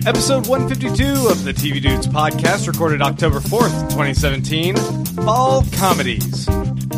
Episode 152 of the TV Dudes podcast, recorded October 4th, 2017. Fall comedies.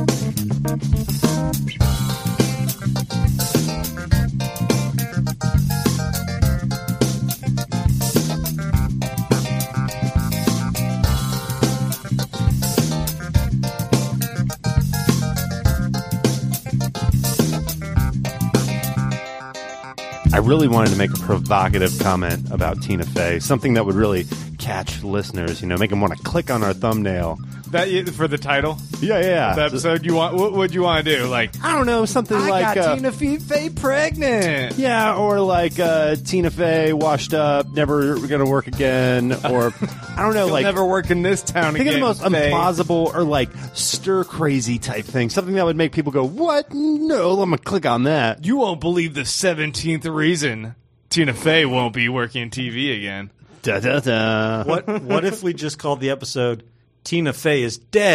I really wanted to make a provocative comment about Tina Fey, something that would really catch listeners, make them want to click on our thumbnail. That for the title? Yeah. The episode you want? What would you want to do? Like, I don't know, something I got Tina Fey pregnant. Yeah, or like Tina Fey washed up, never going to work again, or I don't know, He'll never work in this town think again. of the most implausible or like stir crazy type thing, something that would make people go, "What? No, I'm gonna click on that." You won't believe the 17th reason Tina Fey won't be working TV again. Da da da. What if we just called the episode "Tina Fey is dead?" ?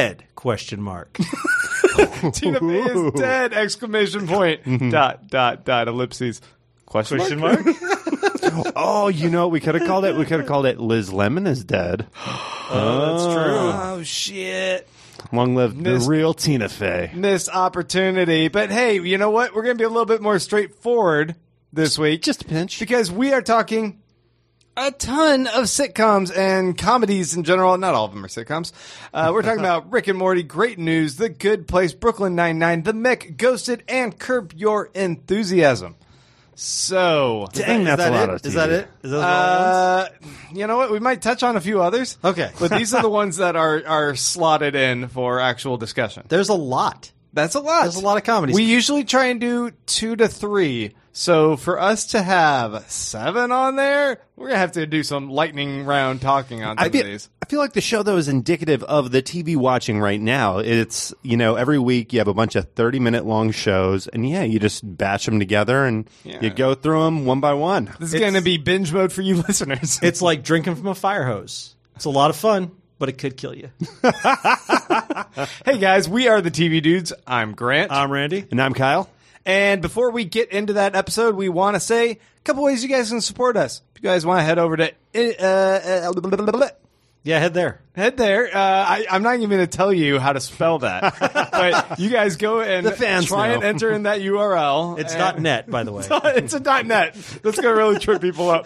Tina Fey is dead! Exclamation point! Ellipses. Question mark? Oh, we could have called it. We could have called it "Liz Lemon is dead." That's true. Oh shit! Long live the real Tina Fey. Missed opportunity. But hey, you know what? We're going to be a little bit more straightforward this week. Just a pinch. Because we are talking a ton of sitcoms and comedies in general. Not all of them are sitcoms. We're talking about Rick and Morty, Great News, The Good Place, Brooklyn Nine-Nine, The Mick, Ghosted, and Curb Your Enthusiasm. So, dang, that's a lot of TV. Is that it? Is that all you know what? We might touch on a few others. Okay. But these are the ones that are slotted in for actual discussion. There's a lot. That's a lot. There's a lot of comedies. We usually try and do 2 to 3. So for us to have 7 on there, we're going to have to do some lightning round talking on some of these. I feel like the show, though, is indicative of the TV watching right now. It's, every week you have a bunch of 30-minute long shows, and you just batch them together, and you go through them one by one. This is going to be binge mode for you listeners. It's like drinking from a fire hose. It's a lot of fun, but it could kill you. Hey, guys, we are the TV Dudes. I'm Grant. I'm Randy. And I'm Kyle. And before we get into that episode, we want to say a couple ways you guys can support us. If you guys want to head over to Yeah, head there. Head there. I'm not even going to tell you how to spell that. But you guys go and try and enter in that URL. It's .net, by the way. It's a .net. That's going to really trip people up.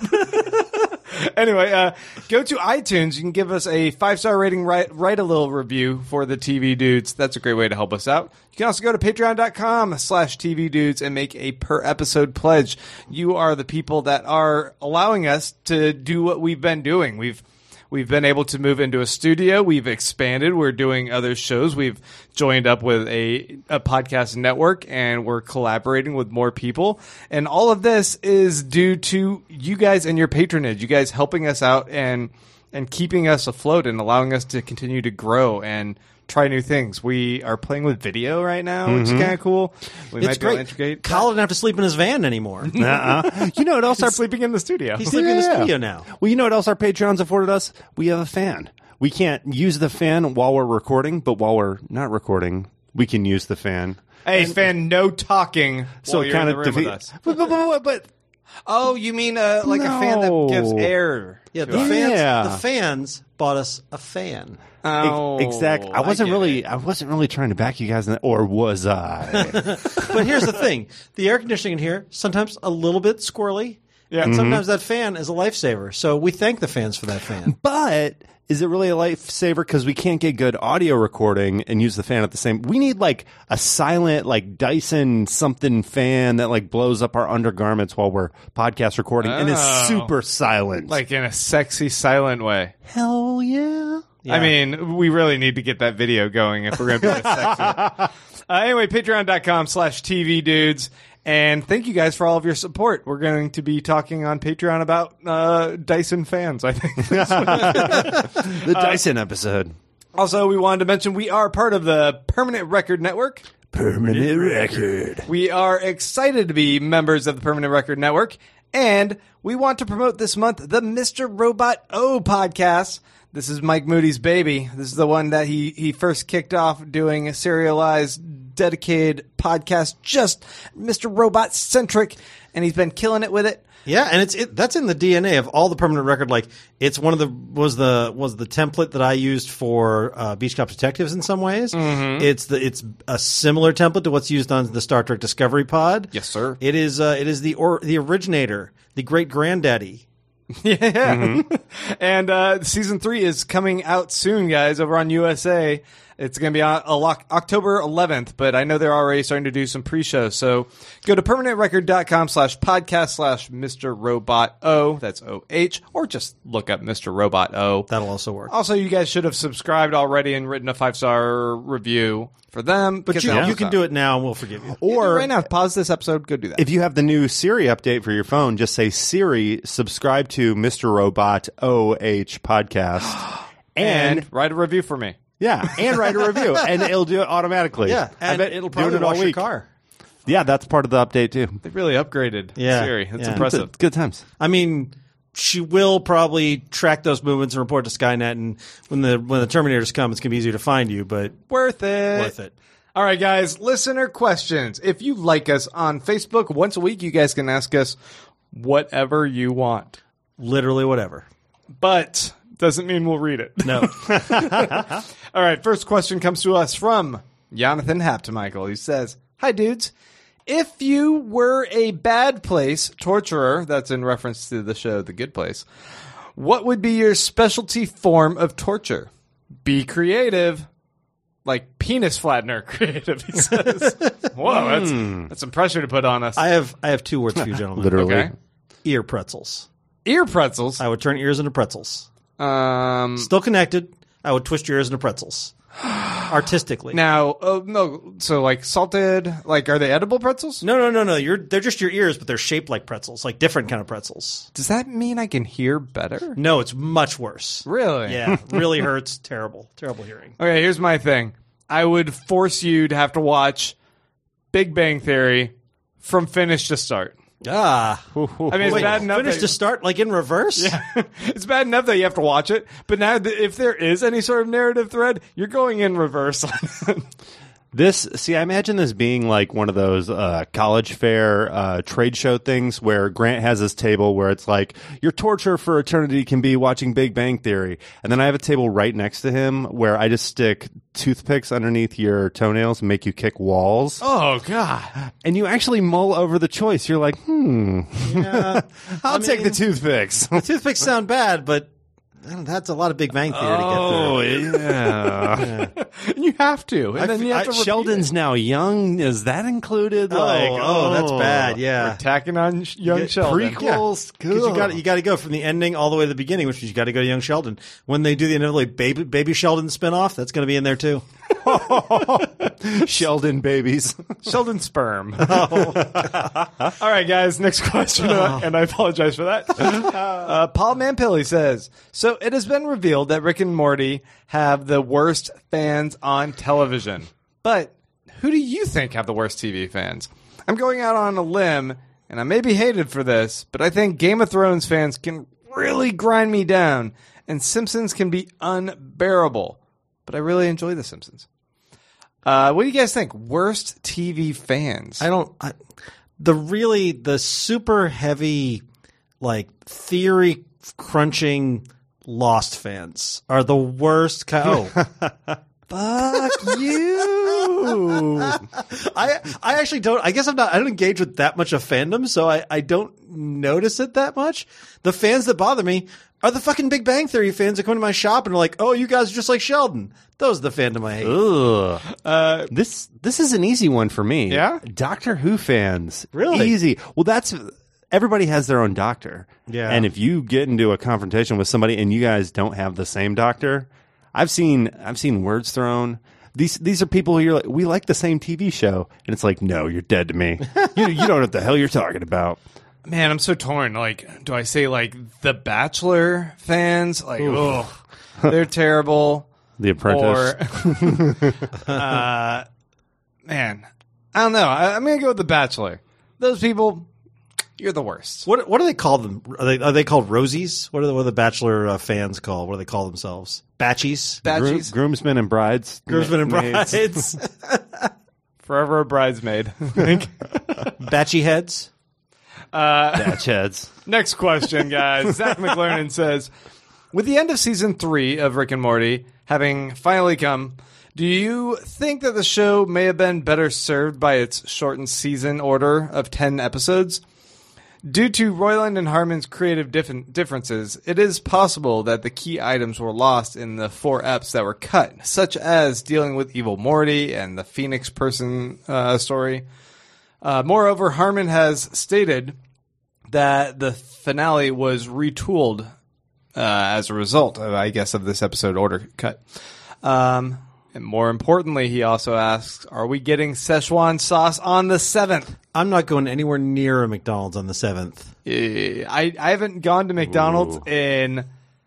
Anyway, go to iTunes. You can give us a 5-star rating, write a little review for the TV Dudes. That's a great way to help us out. You can also go to patreon.com/TV Dudes and make a per episode pledge. You are the people that are allowing us to do what we've been doing. We've been able to move into a studio. We've expanded. We're doing other shows. We've joined up with a podcast network, and we're collaborating with more people. And all of this is due to you guys and your patronage, you guys helping us out and keeping us afloat and allowing us to continue to grow and try new things. We are playing with video right now, which is kind of cool. We might be able to integrate. Kyle doesn't have to sleep in his van anymore. You know what else? He's sleeping in the studio. He's sleeping in the studio now. Well, you know what else our Patreons afforded us? We have a fan. We can't use the fan while we're recording, but while we're not recording, we can use the fan. Hey, fan, no talking So while it you're kind in the of room with us. but Oh, you mean like a fan that gives air? Yeah, to the us. fans. The fans bought us a fan. Oh, exactly. I wasn't really trying to back you guys in that, or was I? But here's the thing: the air conditioning in here sometimes a little bit squirrely. Yeah. And sometimes that fan is a lifesaver. So we thank the fans for that fan. But is it really a lifesaver? Because we can't get good audio recording and use the fan at the same. We need like a silent, like Dyson something fan that like blows up our undergarments while we're podcast recording and is super silent, like in a sexy, silent way. Hell yeah. Yeah. I mean, we really need to get that video going if we're going to be this sexy. Anyway, patreon.com/TV Dudes. And thank you guys for all of your support. We're going to be talking on Patreon about Dyson fans, I think. The Dyson episode. Also, we wanted to mention we are part of the Permanent Record Network. Permanent Record. We are excited to be members of the Permanent Record Network. And we want to promote this month the Mr. Robot O podcast. This is Mike Moody's baby. This is the one that he first kicked off doing a serialized, dedicated podcast, just Mr. Robot centric, and he's been killing it with it. Yeah, and that's in the DNA of all the permanent record. Like it's one of the was the template that I used for Beach Cop Detectives in some ways. Mm-hmm. It's a similar template to what's used on the Star Trek Discovery Pod. Yes, sir. It is the originator, the great granddaddy. Yeah. And season 3 is coming out soon, guys, over on USA. It's going to be on October 11th, but I know they're already starting to do some pre-shows. So go to permanentrecord.com/podcast/Mr. Robot O. That's O-H. Or just look up Mr. Robot O. That'll also work. Also, you guys should have subscribed already and written a 5-star review for them. But you can do it now and we'll forgive you. Or right now, pause this episode, go do that. If you have the new Siri update for your phone, just say, Siri, subscribe to Mr. Robot OH podcast. and write a review for me. Yeah, and write a review, and it'll do it automatically. Yeah, I and bet it'll doing probably it all wash your week. car. Yeah, that's part of the update too. They really upgraded Siri. That's yeah. impressive. It's good times. I mean, she will probably track those movements and report to Skynet, and when the Terminators come, it's going to be easier to find you, but Worth it. worth it. All right, guys, listener questions. If you like us on Facebook, once a week, you guys can ask us whatever you want. Literally whatever. But doesn't mean we'll read it. No. All right, first question comes to us from Jonathan Haptemichael. He says, hi, dudes. If you were a bad place torturer, that's in reference to the show The Good Place, what would be your specialty form of torture? Be creative. Like penis flattener creative, he says. Whoa, that's some pressure to put on us. I have 2 words for you, gentlemen. Literally. Okay. Ear pretzels. Ear pretzels. I would turn ears into pretzels. Um, Still connected. I would twist your ears into pretzels. Artistically. now, no, so like salted, like are they edible pretzels? No. They're just your ears, but they're shaped like pretzels, like different kind of pretzels. Does that mean I can hear better? No, it's much worse. Really? Yeah, really hurts. Terrible hearing. Okay, here's my thing. I would force you to have to watch Big Bang Theory from finish to start. Ah. I mean, it's bad enough. Finish that- to start, like in reverse? Yeah. It's bad enough that you have to watch it, but now if there is any sort of narrative thread, you're going in reverse on it. I imagine this being like one of those college fair trade show things where Grant has his table where it's like, your torture for eternity can be watching Big Bang Theory. And then I have a table right next to him where I just stick toothpicks underneath your toenails and make you kick walls. Oh, God. And you actually mull over the choice. You're like, Yeah. I'll take the toothpicks. The toothpicks sound bad, but that's a lot of Big Bang Theory to get through. Yeah. And you have to. And then you have to repeat Sheldon's it. now young. Is that included? That's bad. Yeah. We're tacking on young Sheldon. Prequels. Because you got to go from the ending all the way to the beginning, which means you got to go to Young Sheldon. When they do the inevitable baby Sheldon spinoff, that's going to be in there too. Sheldon babies. Sheldon sperm. All right, guys, next question, and I apologize for that. Paul Mampilli says, so it has been revealed that Rick and Morty have the worst fans on television. But who do you think have the worst TV fans? I'm going out on a limb, and I may be hated for this, but I think Game of Thrones fans can really grind me down, and Simpsons can be unbearable. But I really enjoy The Simpsons. What do you guys think? Worst TV fans? The super heavy, like, theory crunching Lost fans are the worst kind. Fuck you. I actually don't. I guess I don't engage with that much of fandom, so I don't notice it that much. The fans that bother me are the fucking Big Bang Theory fans that come to my shop and are like, "Oh, you guys are just like Sheldon." Those are the fandom I hate. Ugh. This is an easy one for me. Yeah? Doctor Who fans. Really? Easy. Well, everybody has their own doctor. Yeah. And if you get into a confrontation with somebody and you guys don't have the same doctor, I've seen words thrown. These are people who you're like, we like the same TV show, and it's like, no, you're dead to me. you don't know what the hell you're talking about. Man, I'm so torn. Like, do I say like the Bachelor fans? Like, oh, they're terrible. The Apprentice. Or, man, I don't know. I'm gonna go with the Bachelor. Those people, you're the worst. What do they call them? Are they called Rosies? What are the Bachelor fans called? What do they call themselves? Batchies? Batchies. Groomsmen and brides. Groomsmen and Maids. brides. Forever a bridesmaid. I think. Batchy heads. Batch heads. Next question, guys. Zach McLernan says, with the end of season 3 of Rick and Morty having finally come, do you think that the show may have been better served by its shortened season order of 10 episodes? Due to Roiland and Harmon's creative differences, it is possible that the key items were lost in the 4 eps that were cut, such as dealing with Evil Morty and the Phoenix person story. Moreover, Harmon has stated that the finale was retooled as a result, of this episode order cut. And more importantly, he also asks, are we getting Szechuan sauce on the 7th? I'm not going anywhere near a McDonald's on the 7th. I haven't gone to McDonald's in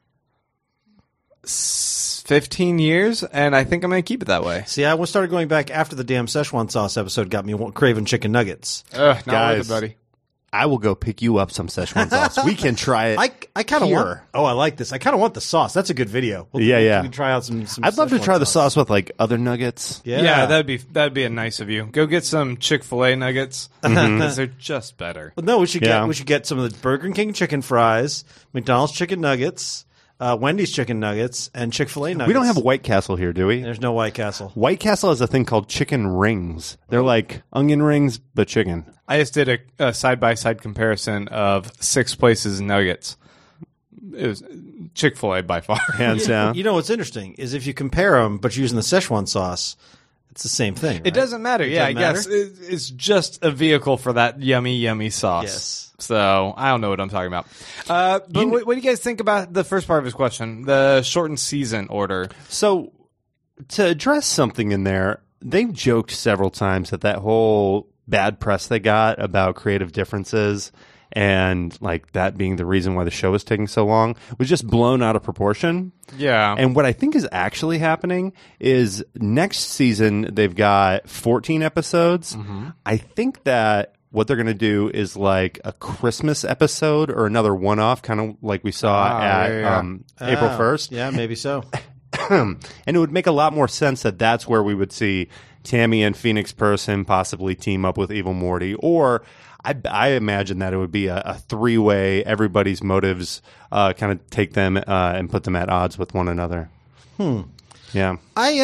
15 years, and I think I'm going to keep it that way. See, I started going back after the damn Szechuan sauce episode got me craving chicken nuggets. Not Guys. with it, buddy. I will go pick you up some Szechuan sauce. We can try it. I kind of here. want. Oh, I like this. I kind of want the sauce. That's a good video. We can try out some. I'd love to Szechuan try the sauce with like other nuggets. Yeah, that'd be a nice of you. Go get some Chick-fil-A nuggets because they're just better. Well, no, we should Yeah. get some of the Burger King chicken fries, McDonald's chicken nuggets, Wendy's chicken nuggets, and Chick-fil-A nuggets. We don't have a White Castle here, do we? There's no White Castle. White Castle has a thing called chicken rings. They're like onion rings, but chicken. I just did a side-by-side comparison of 6 places nuggets. It was Chick-fil-A by far. Hands down. You know what's interesting is if you compare them, but using the Szechuan sauce, it's the same thing. Right? It doesn't matter. Yeah, I guess it's just a vehicle for that yummy, yummy sauce. Yes. So I don't know what I'm talking about. But what do you guys think about the first part of his question, the shortened season order? So, to address something in there, they've joked several times that whole bad press they got about creative differences and like that being the reason why the show was taking so long was just blown out of proportion. Yeah. And what I think is actually happening is next season they've got 14 episodes. I think that what they're going to do is like a Christmas episode or another one-off, kind of like we saw April 1st. Yeah, maybe so. And it would make a lot more sense that that's where we would see Tammy and Phoenix Person possibly team up with Evil Morty. Or I imagine that it would be a 3-way, everybody's motives kind of take them and put them at odds with one another. Yeah.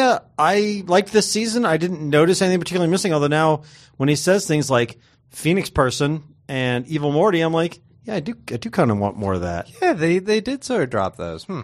I liked this season. I didn't notice anything particularly missing, although now when he says things like Phoenix Person and Evil Morty, I'm like, yeah, I do kind of want more of that. Yeah, they did sort of drop those. All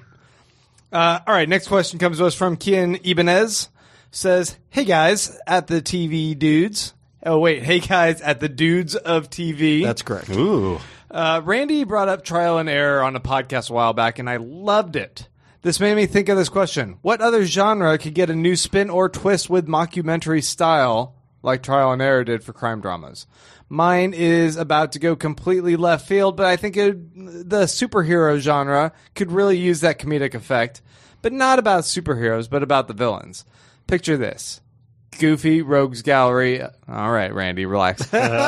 right, next question comes to us from Kian Ibanez. Says, hey guys at the TV dudes. Oh wait, hey guys at the dudes of TV. That's correct. Ooh. Randy brought up Trial and Error on a podcast a while back, and I loved it. This made me think of this question. What other genre could get a new spin or twist with mockumentary style like Trial and Error did for crime dramas? Mine is about to go completely left field, but I think the superhero genre could really use that comedic effect, but not about superheroes, but about the villains. Picture this. Goofy Rogues Gallery. All right, Randy, relax.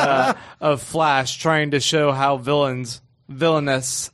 Of Flash trying to show how villanesque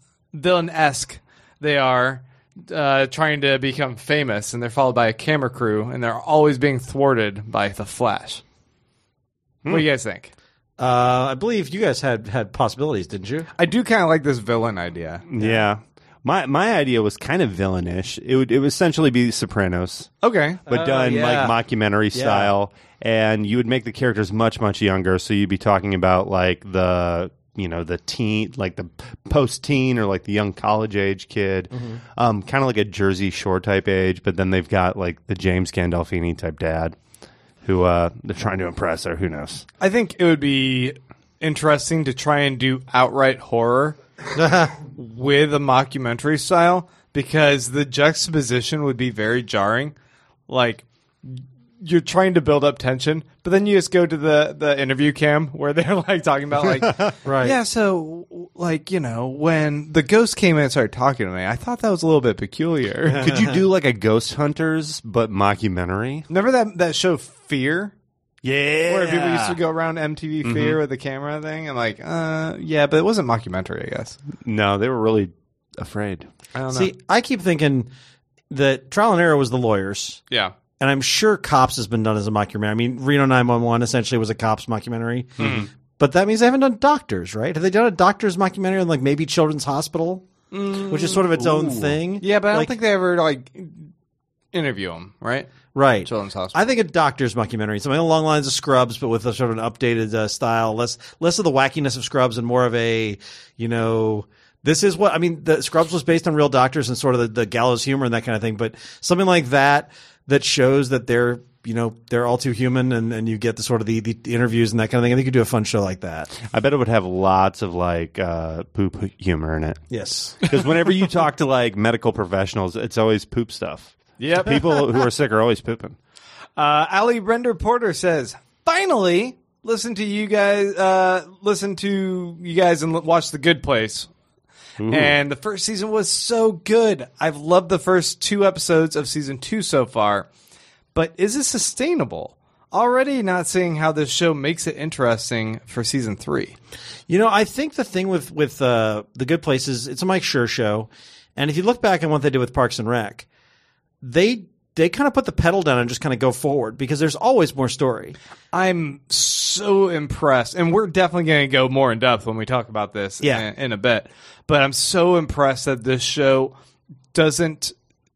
they are, trying to become famous, and they're followed by a camera crew, and they're always being thwarted by the Flash. What do you guys think? I believe you guys had possibilities, didn't you? I do kind of like this villain idea. Yeah. My idea was kind of villainish. It would essentially be Sopranos, Okay. but done yeah. like mockumentary style, and you would make the characters much, much younger. So you'd be talking about like the teen, like the post-teen or like the young college age kid, kind of like a Jersey Shore type age. But then they've got like the James Gandolfini type dad, who they're trying to impress, or who knows. I think it would be interesting to try and do outright horror with a mockumentary style, because the juxtaposition would be very jarring. Like, you're trying to build up tension, but then you just go to the interview cam where they're like talking about like, Right. yeah, so like, when the ghost came in and started talking to me, I thought that was a little bit peculiar. Could you do like a Ghost Hunters but mockumentary? Remember that show Fear? Yeah. Where people used to go around MTV Fear with the camera thing, and like, yeah, but it wasn't mockumentary, I guess. No, they were really afraid. I don't know. See, I keep thinking that Trial and Error was the lawyers, Yeah. and I'm sure Cops has been done as a mockumentary. I mean, Reno 911 essentially was a Cops mockumentary. But that means they haven't done Doctors, right? Have they done a Doctors mockumentary on like maybe Children's Hospital, which is sort of its own thing? Yeah, but I don't Like- think they ever like interview them, right? Right. Children's Hospital. I think a Doctors mockumentary, something along the lines of Scrubs, but with a sort of an updated style, less of the wackiness of Scrubs and more of a, this is what, I mean, the Scrubs was based on real doctors and sort of the gallows humor and that kind of thing, but something like that shows that they're all too human and you get the sort of the interviews and that kind of thing. I think you could do a fun show like that. I bet it would have lots of like poop humor in it. Yes. Because whenever you talk to like medical professionals, it's always poop stuff. Yep. People who are sick are always pooping. Ali Brender Porter says, finally, listen to you guys and watch The Good Place. Ooh. And the first season was so good. I've loved the first 2 episodes of season 2 so far. But is it sustainable? Already not seeing how this show makes it interesting for season 3. I think the thing with The Good Place is it's a Mike Schur show. And if you look back on what they did with Parks and Rec, they kind of put the pedal down and just kind of go forward because there's always more story. I'm so impressed, and we're definitely going to go more in depth when we talk about this in a bit. But I'm so impressed that this show doesn't,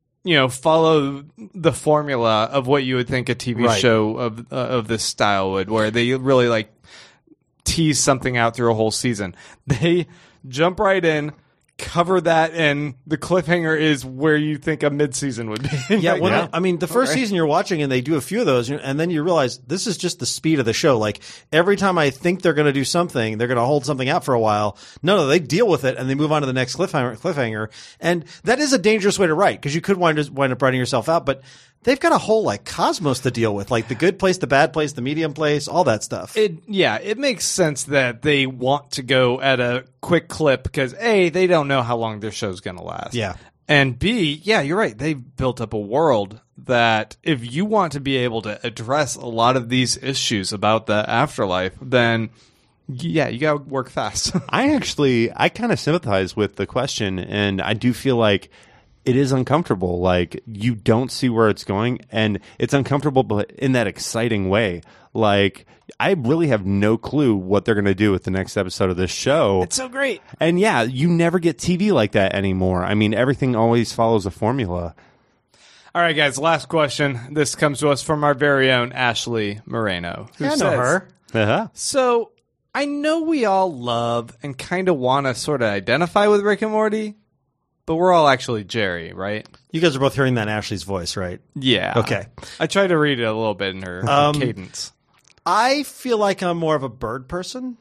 follow the formula of what you would think a TV show of this style would, where they really like tease something out through a whole season. They jump right in. Cover that, and the cliffhanger is where you think a mid-season would be. Yeah, I mean, the first season you're watching, and they do a few of those, and then you realize this is just the speed of the show. Like, every time I think they're going to do something, they're going to hold something out for a while. No, they deal with it, and they move on to the next cliffhanger. And that is a dangerous way to write, because you could wind up writing yourself out, but they've got a whole, like, cosmos to deal with, like the good place, the bad place, the medium place, all that stuff. It makes sense that they want to go at a quick clip because A, they don't know how long their show's going to last. Yeah. And B, yeah, you're right. They've built up a world that if you want to be able to address a lot of these issues about the afterlife, then yeah, you got to work fast. I kind of sympathize with the question, and I do feel like it is uncomfortable. Like, you don't see where it's going, and it's uncomfortable, but in that exciting way. Like, I really have no clue what they're going to do with the next episode of this show. It's so great. And yeah, you never get TV like that anymore. I mean, everything always follows a formula. All right, guys, last question. This comes to us from our very own Ashley Moreno. Who I know says, her. Uh-huh. So, I know we all love and kind of want to sort of identify with Rick and Morty, but we're all actually Jerry, right? You guys are both hearing that in Ashley's voice, right? Yeah. Okay. I tried to read it a little bit in her cadence. I feel like I'm more of a bird person.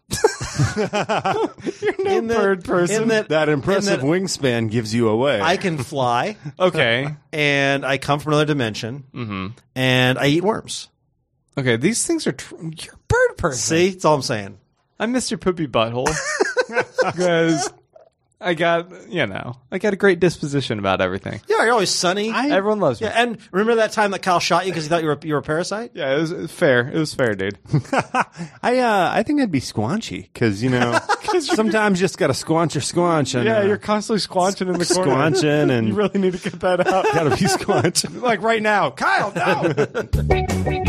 You're no bird person. That impressive wingspan gives you away. I can fly. Okay. And I come from another dimension. Mm-hmm. And I eat worms. Okay, these things are you're a bird person. See? That's all I'm saying. I'm Mr. Poopy Butthole. Because I got a great disposition about everything. Yeah, you're always sunny. Everyone loves me. Yeah, and remember that time that Kyle shot you because he thought you were a parasite? Yeah, it was fair. It was fair, dude. I think I'd be squanchy because sometimes you just got to squanch your squanch. And, Yeah, you're constantly squanching in the corner. Squanching and You really need to get that out. got to be squanching. Like right now. Kyle, no!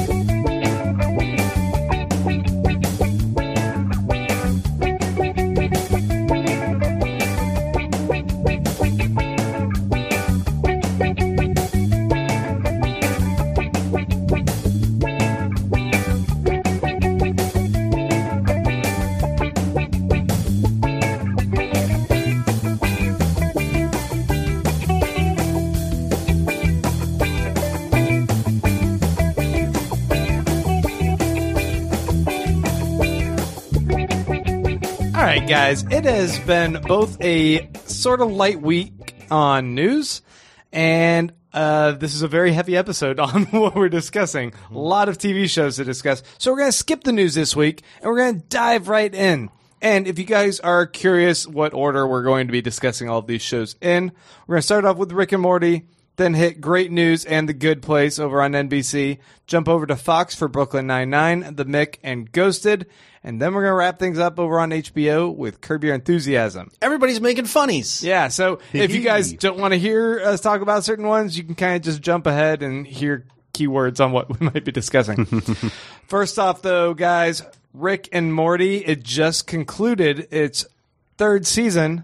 All right, guys, it has been both a sort of light week on news, and this is a very heavy episode on what we're discussing. A lot of TV shows to discuss. So we're going to skip the news this week, and we're going to dive right in. And if you guys are curious what order we're going to be discussing all of these shows in, we're going to start off with Rick and Morty, then hit Great News and The Good Place over on NBC, jump over to Fox for Brooklyn Nine-Nine, The Mick, and Ghosted, and then we're going to wrap things up over on HBO with Curb Your Enthusiasm. Everybody's making funnies. Yeah, so if you guys don't want to hear us talk about certain ones, you can kind of just jump ahead and hear keywords on what we might be discussing. First off, though, guys, Rick and Morty. It just concluded its third season.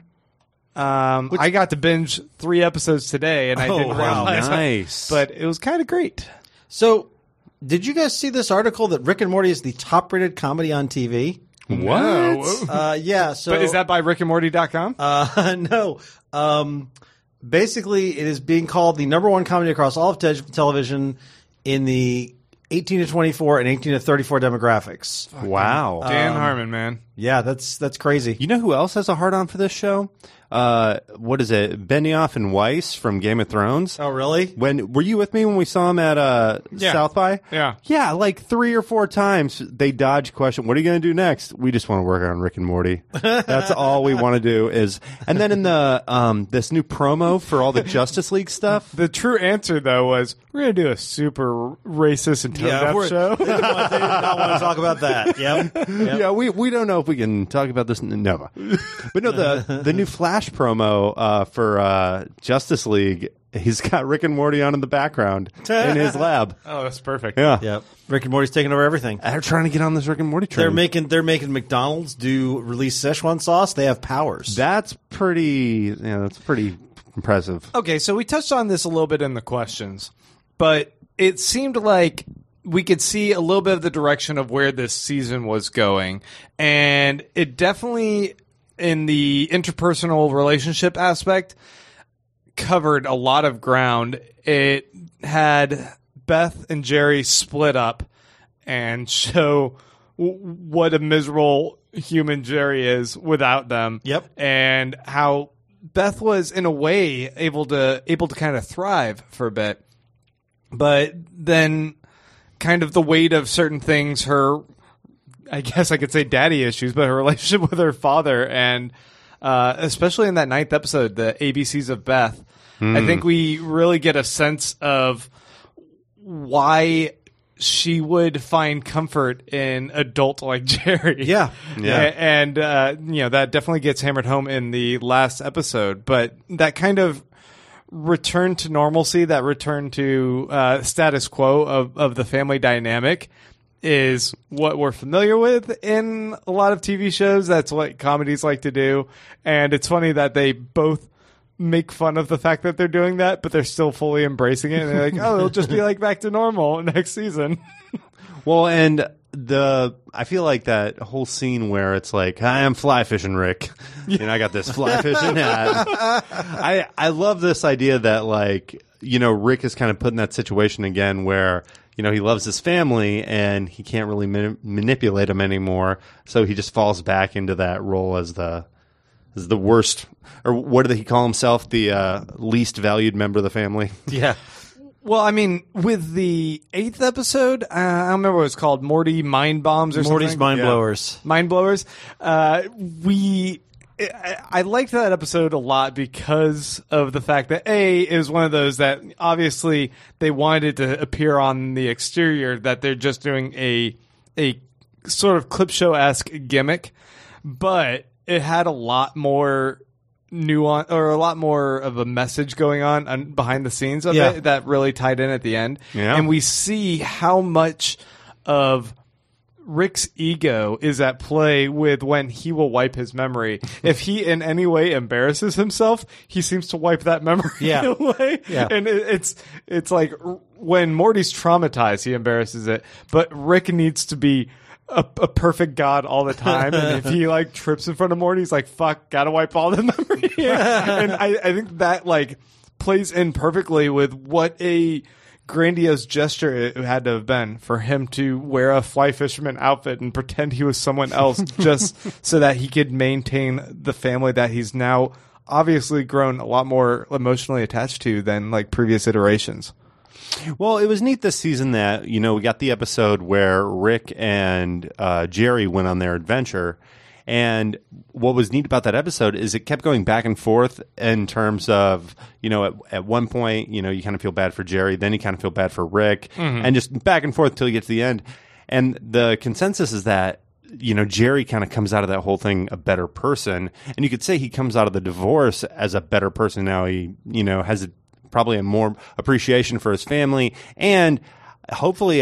I got to binge 3 episodes today, and I didn't wow. realize Nice. but it was kind of great. So, did you guys see this article that Rick and Morty is the top-rated comedy on TV? What? Yeah. So, But is that by rickandmorty.com? no. Basically, it is being called the number one comedy across all of television in the 18 to 24 and 18 to 34 demographics. Wow. Dan Harmon, man. Yeah, that's crazy. You know who else has a hard on for this show? What is it? Benioff and Weiss from Game of Thrones. Oh, really? Were you with me when we saw him at Yeah. South by? Yeah. Yeah, like 3 or 4 times they dodged question. What are you going to do next? We just want to work on Rick and Morty. That's all we want to do is. And then in the this new promo for all the Justice League stuff. The true answer, though, was we're going to do a super racist and tone-deaf show. They did not want to talk about that. Yep. Yeah, we don't know if we can talk about this. No, but no, the new Flash promo for Justice League. He's got Rick and Morty on in the background in his lab. Oh, that's perfect. Yeah, Yep. Rick and Morty's taking over everything. They're trying to get on this Rick and Morty train. They're making McDonald's do release Szechuan sauce. They have powers. That's pretty. Yeah, that's pretty impressive. Okay, so we touched on this a little bit in the questions, but it seemed like we could see a little bit of the direction of where this season was going. And it definitely, in the interpersonal relationship aspect, covered a lot of ground. It had Beth and Jerry split up and show what a miserable human Jerry is without them. Yep. And how Beth was, in a way, able to kind of thrive for a bit. But then kind of the weight of certain things, her, I guess I could say daddy issues, but her relationship with her father, and especially in that 9th episode, the ABCs of Beth, I think we really get a sense of why she would find comfort in adult like Jerry. Yeah. And that definitely gets hammered home in the last episode. But that kind of return to normalcy, that return to status quo of the family dynamic is what we're familiar with in a lot of TV shows. That's what comedies like to do. And it's funny that they both make fun of the fact that they're doing that, but they're still fully embracing it. And they're like, oh, it'll just be like back to normal next season. Well, and I feel like that whole scene where it's like, hi, I'm fly fishing, Rick. I got this fly fishing hat. I love this idea that, like, Rick is kind of put in that situation again where, he loves his family and he can't really manipulate them anymore. So he just falls back into that role as the worst, or what did he call himself? The least valued member of the family. Yeah. Well, I mean, with the 8th episode, I don't remember what it was called, Morty Mind Bombs or Morty's something. Mind Blowers. Mind Blowers. I liked that episode a lot because of the fact that A is one of those that obviously they wanted it to appear on the exterior that they're just doing a sort of clip show-esque gimmick, but it had a lot more nuance or a lot more of a message going on behind the scenes of it that really tied in at the end. Yeah. And we see how much of Rick's ego is at play with when he will wipe his memory. If he in any way embarrasses himself, he seems to wipe that memory away. Yeah. And it's like when Morty's traumatized, he embarrasses it. But Rick needs to be a perfect god all the time. And if he like trips in front of Morty, he's like, fuck, gotta wipe all the memory. And I think that like plays in perfectly with what a grandiose gesture it had to have been for him to wear a fly fisherman outfit and pretend he was someone else just so that he could maintain the family that he's now obviously grown a lot more emotionally attached to than like previous iterations. Well, it was neat this season that, we got the episode where Rick and Jerry went on their adventure. And what was neat about that episode is it kept going back and forth in terms of, at one point, you kind of feel bad for Jerry, then you kind of feel bad for Rick, and just back and forth until you get to the end. And the consensus is that, Jerry kind of comes out of that whole thing a better person. And you could say he comes out of the divorce as a better person now. He, has probably a more appreciation for his family and hopefully a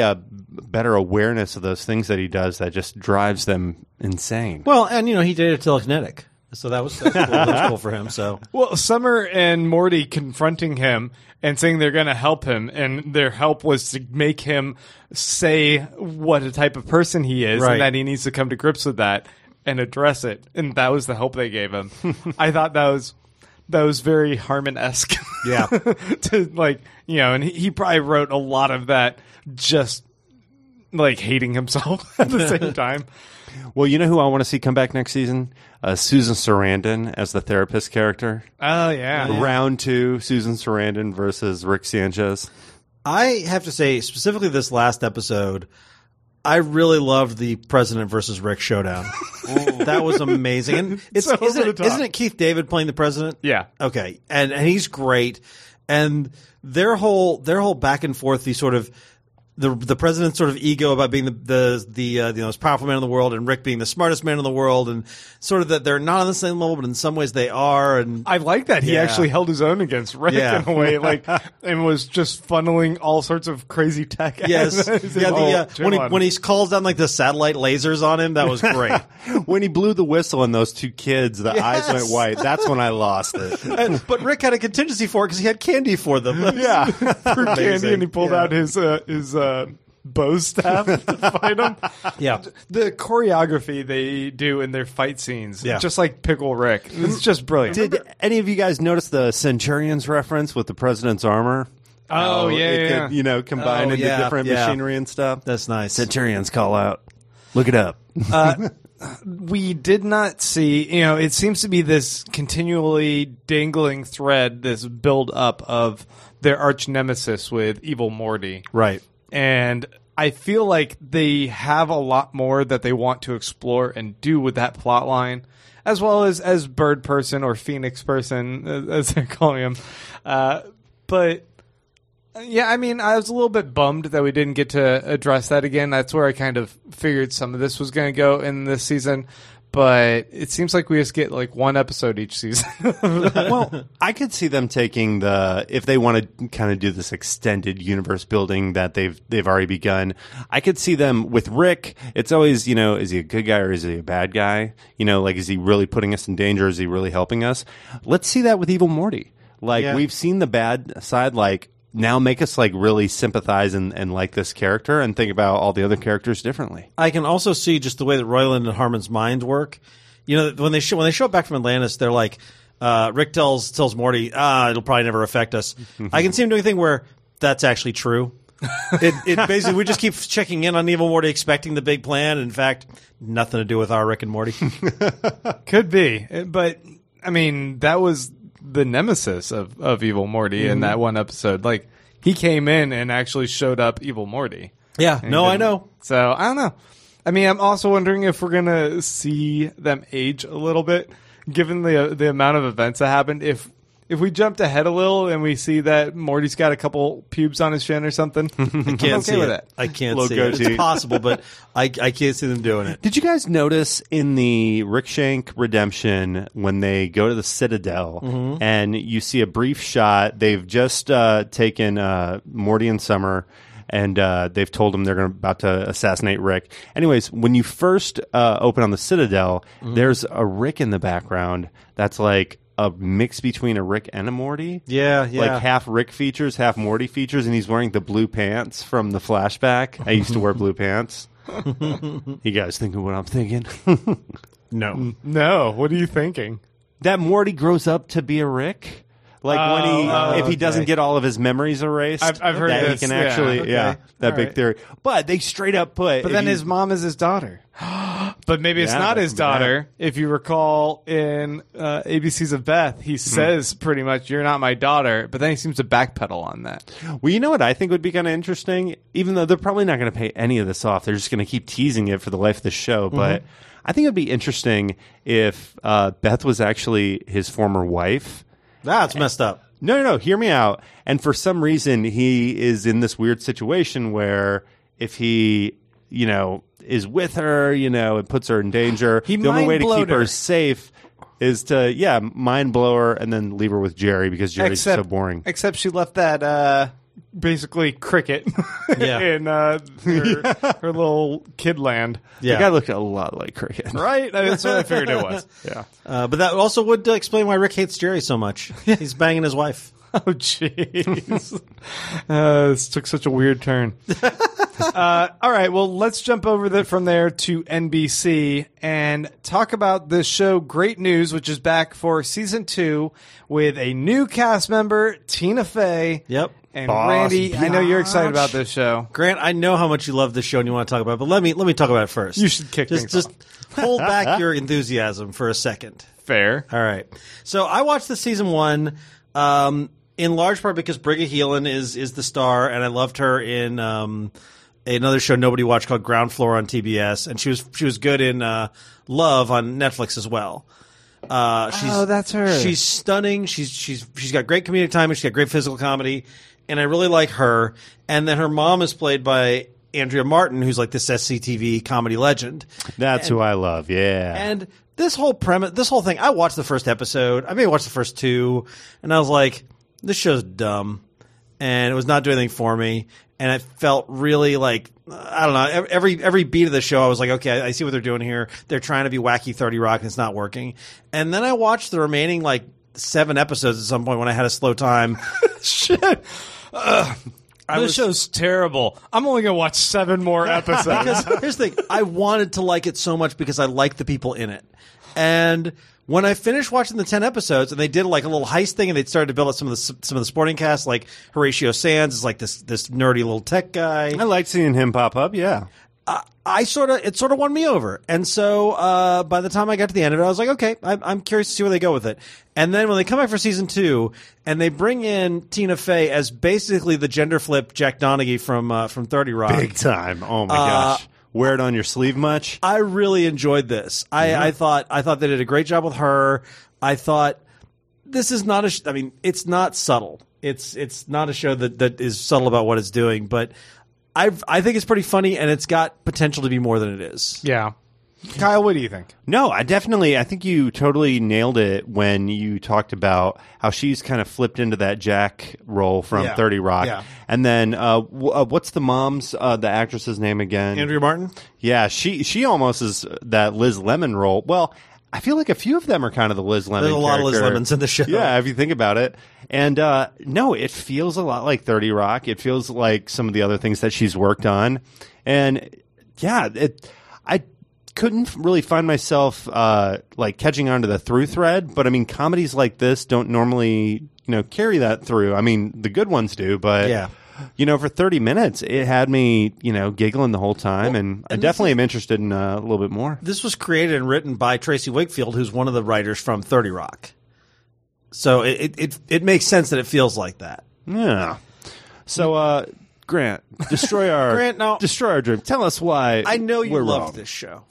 better awareness of those things that he does that just drives them insane. Well, and he dated telekinetic, so that's cool. That was cool for him. So Well, Summer and Morty confronting him and saying they're going to help him, and their help was to make him say what a type of person he is, Right. and that he needs to come to grips with that and address it. And that was the help they gave him. I thought that was very Harmon-esque. Yeah. To and he probably wrote a lot of that just hating himself at the same time. Well, you know who I want to see come back next season? Susan Sarandon as the therapist character. Oh yeah. Round 2, Susan Sarandon versus Rick Sanchez. I have to say, specifically this last episode, I really loved the President versus Rick showdown. That was amazing. And So over the top. isn't it Keith David playing the president? Yeah. Okay. And he's great. And their whole back and forth, the sort of the president's sort of ego about being the most powerful man in the world, and Rick being the smartest man in the world, and sort of that they're not on the same level, but in some ways they are. And I like that he Yeah. actually held his own against Rick Yeah. in a way, and was just funneling all sorts of crazy tech. yes, when he calls down the satellite lasers on him, that was great. When he blew the whistle and those 2 kids, the eyes Yes. went white. That's when I lost it. But Rick had a contingency for it because he had candy for them. Yeah. threw candy and he pulled out his bow staff to fight him. Yeah. The choreography they do in their fight scenes, Yeah. just like Pickle Rick, it's just brilliant. Did any of you guys notice the Centurions reference with the president's armor? Oh, How yeah, it yeah. could, combine Oh, into yeah, different yeah. machinery and stuff. That's nice. Centurions call out. Look it up. We did not see, it seems to be this continually dangling thread, this build up of their arch nemesis with Evil Morty. Right. And I feel like they have a lot more that they want to explore and do with that plot line, as well as Bird Person or Phoenix Person, as they're calling him. But yeah, I mean, I was a little bit bummed that we didn't get to address that again. That's where I kind of figured some of this was going to go in this season. But it seems like we just get one episode each season. Well, I could see them taking if they want to kind of do this extended universe building that they've already begun. I could see them with Rick. It's always, is he a good guy or is he a bad guy? Is he really putting us in danger? Is he really helping us? Let's see that with Evil Morty. Yeah. We've seen the bad side, now make us really sympathize and like this character and think about all the other characters differently. I can also see just the way that Roiland and Harmon's minds work. When they show up back from Atlantis, they're like, Rick tells Morty, it'll probably never affect us. I can see him doing a thing where that's actually true. It basically, we just keep checking in on Evil Morty, expecting the big plan. In fact, nothing to do with our Rick and Morty. Could be. But, I mean, that was the nemesis of Evil Morty in that one episode. He came in and actually showed up Evil Morty. Yeah, And no, he I didn't. know. So, I don't know. I mean, I'm also wondering if we're going to see them age a little bit, given the amount of events that happened. If we jumped ahead a little and we see that Morty's got a couple pubes on his chin or something, I can't I'm see okay with it. that. I can't Low see it. goatee. It's possible, but I can't see them doing it. Did you guys notice in the Rick Shank Redemption when they go to the Citadel and you see a brief shot? They've just taken Morty and Summer and they've told them they're about to assassinate Rick. Anyways, when you first open on the Citadel, there's a Rick in the background that's a mix between a Rick and a Morty. Yeah. Half Rick features, half Morty features, and he's wearing the blue pants from the flashback. I used to wear blue pants. You guys thinking what I'm thinking? No. No, what are you thinking? That Morty grows up to be a Rick? If he doesn't get all of his memories erased, I've heard that this. he can Yeah, actually, okay. that All big right. theory. But they straight up put. But then his mom is his daughter. But maybe it's Yeah, not that his could be bad. daughter. If you recall in ABCs of Beth, he says pretty much, "You're not my daughter," but then he seems to backpedal on that. Well, you know what I think would be kind of interesting? Even though they're probably not going to pay any of this off, they're just going to keep teasing it for the life of the show. But I think it would be interesting if Beth was actually his former wife. That's messed up. No, hear me out. And for some reason, he is in this weird situation where if he, is with her, it puts her in danger. He the only way to mind-blowed keep her her. safe is to, mind blow her and then leave her with Jerry because Jerry's so boring. Except she left that basically Cricket Yeah. in her little kid land. Yeah. The guy looked a lot like Cricket. Right? That's what I figured it was. Yeah. But that also would explain why Rick hates Jerry so much. He's banging his wife. Oh, jeez. This took such a weird turn. All right, well, let's jump over from there to NBC and talk about the show Great News, which is back for season 2 with a new cast member, Tina Fey. Yep. And Boss Randy, I know you're excited biatch. about this show. Grant, I know how much you love this show and you want to talk about it, but let me talk about it first. You should kick things just off. hold back your enthusiasm for a second. Fair. All right. So I watched the season 1 in large part because Briga Heelan is the star, and I loved her in another show nobody watched called Ground Floor on TBS, and she was good in Love on Netflix as well. That's her. She's stunning. She's got great comedic timing. She's got great physical comedy, and I really like her. And then her mom is played by Andrea Martin, who's like this SCTV comedy legend. That's who I love. Yeah. And this whole thing, I watched the first episode. I maybe watched the first 2, and I was like, this show's dumb, and it was not doing anything for me. And it felt really like, I don't know, every beat of the show, I was like, okay, I see what they're doing here. They're trying to be wacky 30 Rock, and it's not working. And then I watched the remaining 7 episodes at some point when I had a slow time. Shit. This show's terrible. I'm only going to watch 7 more episodes. Because here's the thing, I wanted to like it so much because I like the people in it. And when I finished watching the 10 episodes, and they did a little heist thing, and they started to build up some of the supporting cast, like Horatio Sands is like this nerdy little tech guy. I liked seeing him pop up. Yeah. It sort of won me over, and so by the time I got to the end of it, I was like, okay, I'm curious to see where they go with it. And then when they come back for season 2, and they bring in Tina Fey as basically the gender flip Jack Donaghy from 30 Rock, Big time. Oh my gosh. Wear it on your sleeve much? I really enjoyed this. I thought they did a great job with her. I thought this is not it's not subtle. It's not a show that is subtle about what it's doing, but I think it's pretty funny, and it's got potential to be more than it is. Yeah. Kyle, what do you think? No, I think you totally nailed it when you talked about how she's kind of flipped into that Jack role from 30 Rock. Yeah. And then what's the mom's, the actress's name again? Andrea Martin? Yeah, she almost is that Liz Lemon role. Well, I feel like a few of them are kind of the Liz Lemon There's a lot of Liz character. Lemons in the show. Yeah, if you think about it. And no, it feels a lot like 30 Rock. It feels like some of the other things that she's worked on. And yeah, I couldn't really find myself catching on to the through thread, but I mean, comedies like this don't normally, carry that through. I mean, the good ones do, but Yeah. For 30 minutes, it had me, giggling the whole time, and I definitely am interested in a little bit more. This was created and written by Tracy Wakefield, who's one of the writers from 30 Rock. So it makes sense that it feels like that. Yeah. So, Grant, destroy our destroy our dream. Tell us why. I know you we're loved wrong. this show.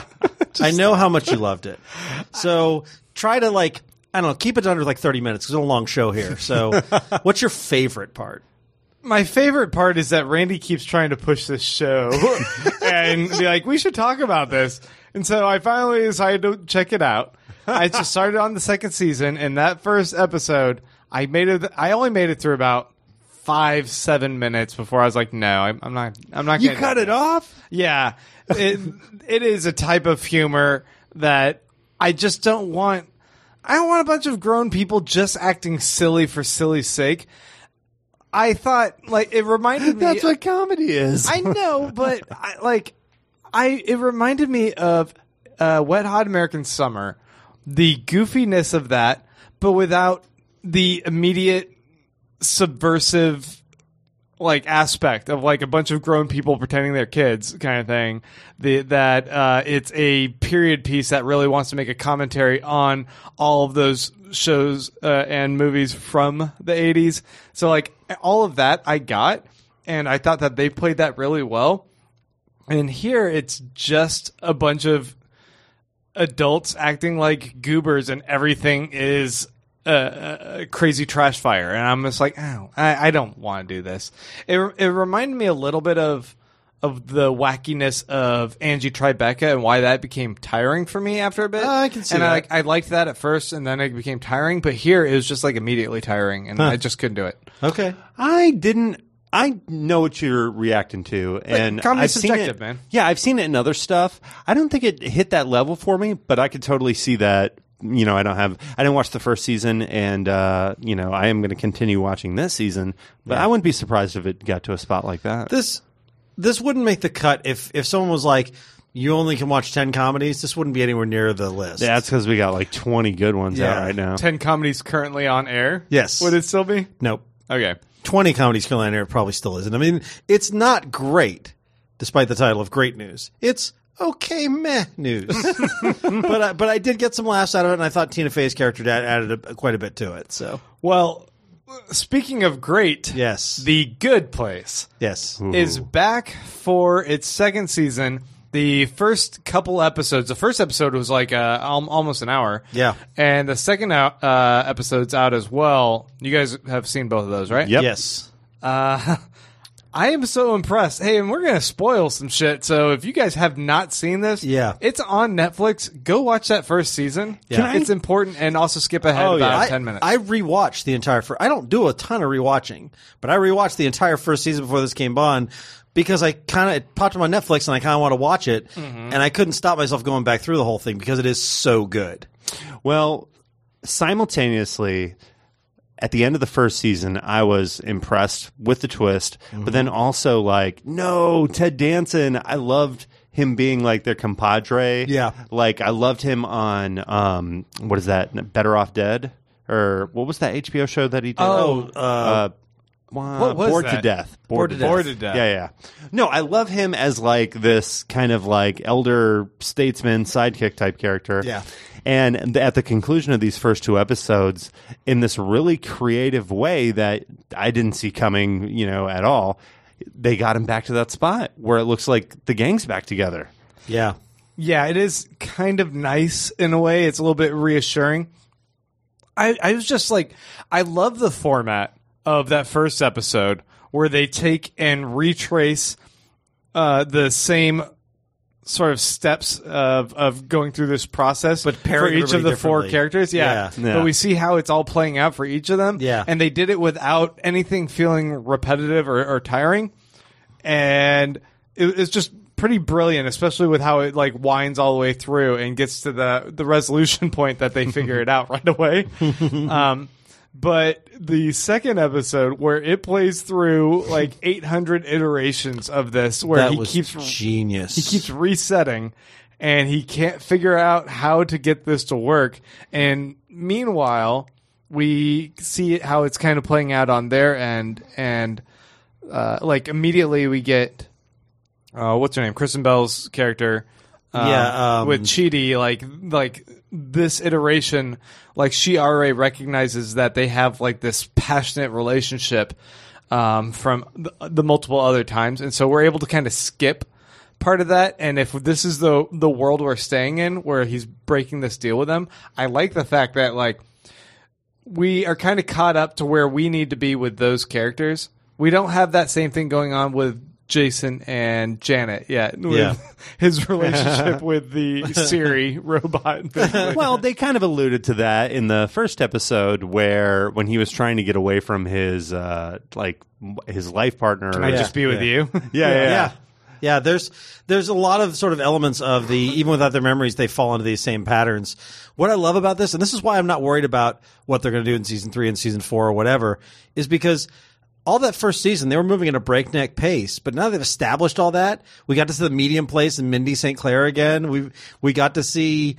I know how much you loved it. So try to I don't know, keep it under 30 minutes because it's a long show here. So what's your favorite part? My favorite part is that Randy keeps trying to push this show and be like, we should talk about this. And so I finally decided to check it out. I just started on the 2nd season, and that first episode, I only made it through about 5-7 minutes before I was like, no, I'm not. You cut it off? Yeah, it is a type of humor that I just don't want. I don't want a bunch of grown people just acting silly for silly's sake. I thought it reminded me. That's what comedy is. I know, but it reminded me of Wet Hot American Summer, the goofiness of that, but without the immediate subversive aspect of a bunch of grown people pretending they're kids kind of thing. It's a period piece that really wants to make a commentary on all of those shows and movies from the 80s. So all of that I got, and I thought that they played that really well. And here it's just a bunch of adults acting like goobers, and everything is a crazy trash fire. And I'm just like, oh, I don't want to do this. It reminded me a little bit of the wackiness of Angie Tribeca and why that became tiring for me after a bit. I can see and that. I liked that at first, and then it became tiring. But here it was just immediately tiring, and I just couldn't do it. Okay. I didn't I know what you're reacting to, and comedy's I've seen subjective, it, man. Yeah, I've seen it in other stuff. I don't think it hit that level for me, but I could totally see that. You know, I didn't watch the first season, and you know, I am going to continue watching this season. But I wouldn't be surprised if it got to a spot like that. This wouldn't make the cut if someone was like, you only can watch 10 comedies. This wouldn't be anywhere near the list. Yeah, that's because we got like 20 good ones out right now. 10 comedies currently on air? Yes. Would it still be? Nope. Okay. 20 comedies currently on air probably still isn't. I mean, it's not great, despite the title of great news. It's okay meh news. but I did get some laughs out of it, and I thought Tina Fey's character added quite a bit to it. So Well, speaking of great, yes, The Good Place yes, is back for its second season. The first couple episodes, the first episode was like almost an hour. Yeah. And the second episode's out as well. You guys have seen both of those, right? Yep. yes. I am so impressed. Hey, and we're going to spoil some shit. So if you guys have not seen this, Yeah. it's on Netflix. Go watch that first season. Yeah. It's important, and also skip ahead about 10 minutes. I rewatched the entire first. I don't do a ton of rewatching, but I rewatched the entire first season before this came on because it popped on my Netflix and I kind of want to watch it, and I couldn't stop myself going back through the whole thing because it is so good. Well, simultaneously, at the end of the first season, I was impressed with the twist, but then also like, no, Ted Danson, I loved him being like their compadre. Yeah. Like I loved him on, what is that, Better Off Dead? Or what was that HBO show that he did? What was Bored that? to Death. Bored to Death. Yeah. No, I love him as like this kind of like elder statesman sidekick type character. Yeah. And at the conclusion of these first two episodes, in this really creative way that I didn't see coming, you know, at all, they got him back to that spot where it looks like the gang's back together. Yeah. Yeah, it is kind of nice in a way. It's a little bit reassuring. I was just like, I love the format of that first episode where they take and retrace the same sort of steps of going through this process But for pairing each of the everybody four differently. characters. Yeah. Yeah. But we see how it's all playing out for each of them. Yeah. And they did it without anything feeling repetitive or tiring. And it's just pretty brilliant, especially with how it like winds all the way through and gets to the resolution point that they figure it out right away. But the second episode where it plays through like 800 iterations of this, where That he was keeps genius. he keeps resetting, and he can't figure out how to get this to work. And meanwhile, we see how it's kind of playing out on their end, and like immediately we get what's her name, Kristen Bell's character, with Chidi, like this iteration, like she already recognizes that they have like this passionate relationship from the multiple other times, and so we're able to kind of skip part of that. And if this is the world we're staying in, where he's breaking this deal with them, I like the fact that like we are kind of caught up to where we need to be with those characters. We don't have that same thing going on with Jason and Janet yet. With his relationship with the Siri robot. Well, they kind of alluded to that in the first episode where when he was trying to get away from his his life partner. Can I just be with you? Yeah, there's a lot of sort of elements of the, even without their memories, they fall into these same patterns. What I love about this, and this is why I'm not worried about what they're going to do in season 3 and season 4 or whatever, is because all that first season, they were moving at a breakneck pace, but now they've established all that. We got to see the medium place and Mindy St. Clair again. We got to see,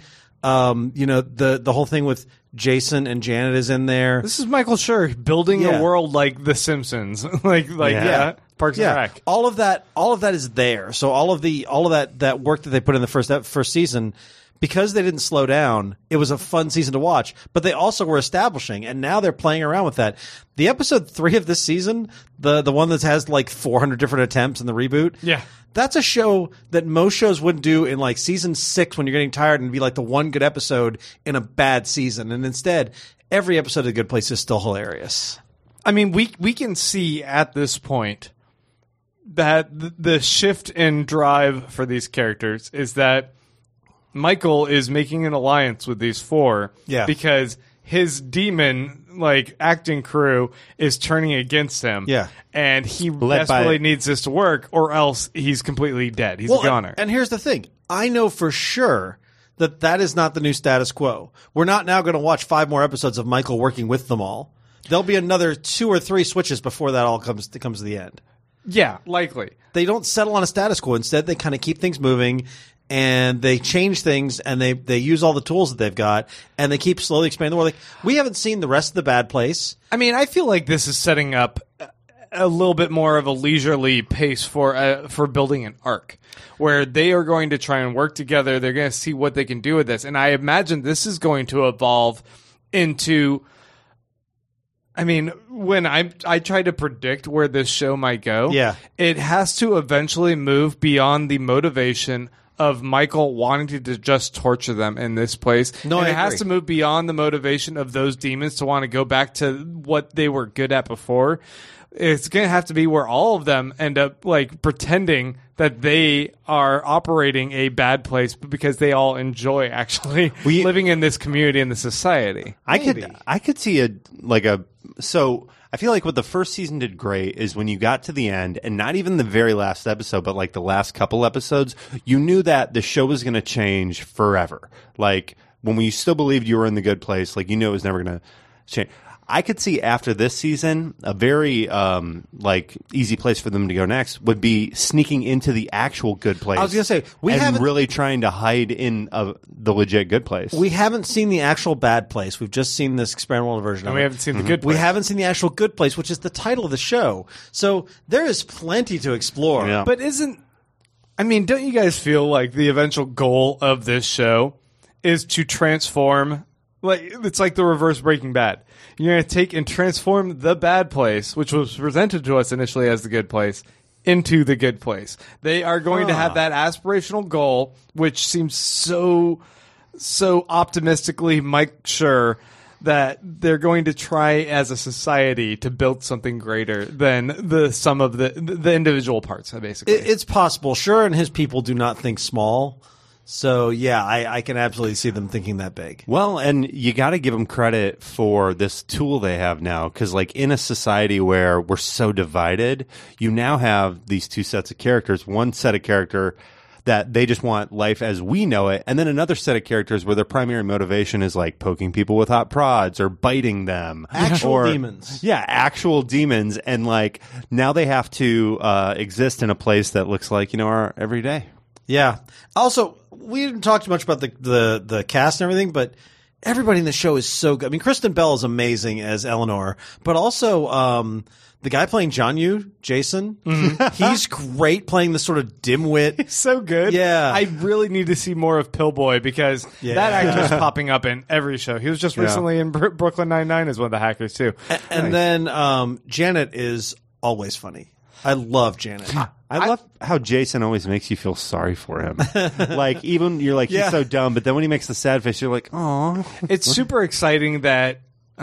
the whole thing with Jason and Janet is in there. This is Michael Schur building a world like The Simpsons, like Parks and Rec. All of that is there. So all of that work that they put in the first season, because they didn't slow down, it was a fun season to watch. But they also were establishing, and now they're playing around with that. The episode 3 of this season, the one that has like 400 different attempts in the reboot, that's a show that most shows wouldn't do in like season 6 when you're getting tired and be like the one good episode in a bad season. And instead, every episode of The Good Place is still hilarious. I mean, we can see at this point that the shift in drive for these characters is that Michael is making an alliance with these four because his demon acting crew is turning against him. Yeah. And he Led by- desperately needs this to work, or else he's completely dead. He's a goner. And here's the thing. I know for sure that is not the new status quo. We're not now going to watch 5 more episodes of Michael working with them all. There'll be another 2 or 3 switches before that all comes to the end. Yeah, likely. They don't settle on a status quo. Instead, they kind of keep things moving, and they change things, and they use all the tools that they've got, and they keep slowly expanding the world. We haven't seen the rest of The Bad Place. I mean, I feel like this is setting up a little bit more of a leisurely pace for building an arc, where they are going to try and work together. They're going to see what they can do with this, and I imagine this is going to evolve into. I mean, when I try to predict where this show might go, it has to eventually move beyond the motivation of Michael wanting to just torture them in this place. No, and I it has agree. to move beyond the motivation of those demons to want to go back to what they were good at before. It's going to have to be where all of them end up pretending that they are operating a bad place, but because they all enjoy actually living in this community and the society. I could see so I feel like what the first season did great is when you got to the end, and not even the very last episode, but the last couple episodes, you knew that the show was going to change forever. When you still believed you were in the good place, you knew it was never going to change. I could see after this season, a very easy place for them to go next would be sneaking into the actual good place. I was going to say, we and haven't really trying to hide in the legit good place. We haven't seen the actual Bad Place. We've just seen this experimental version And of we it. haven't seen the good place. We haven't seen the actual Good Place, which is the title of the show. So there is plenty to explore. Yeah. But don't you guys feel like the eventual goal of this show is to transform? It's like the reverse Breaking Bad. You're going to take and transform the bad place, which was presented to us initially as the good place, into the good place. They are going to have that aspirational goal, which seems so optimistically Mike sure that they're going to try as a society to build something greater than the sum of the individual parts, basically. It's possible, sure, and his people do not think small. So, yeah, I can absolutely see them thinking that big. Well, and you got to give them credit for this tool they have now, because in a society where we're so divided, you now have these 2 sets of characters. One set of character that they just want life as we know it, and then another set of characters where their primary motivation is poking people with hot prods or biting them. Actual demons. Yeah, actual demons, and now they have to exist in a place that looks like our everyday. Yeah. Also, we didn't talk too much about the cast and everything, but everybody in the show is so good. I mean, Kristen Bell is amazing as Eleanor, but also the guy playing John Yu, Jason, he's great playing this sort of dimwit. It's so good. Yeah. I really need to see more of Pillboy because that actor's popping up in every show. He was just recently in Brooklyn Nine-Nine as one of the hackers, too. And then Janet is always funny. I love Janet. I love how Jason always makes you feel sorry for him. Even you're he's so dumb, but then when he makes the sad face, you're like, oh. It's super exciting that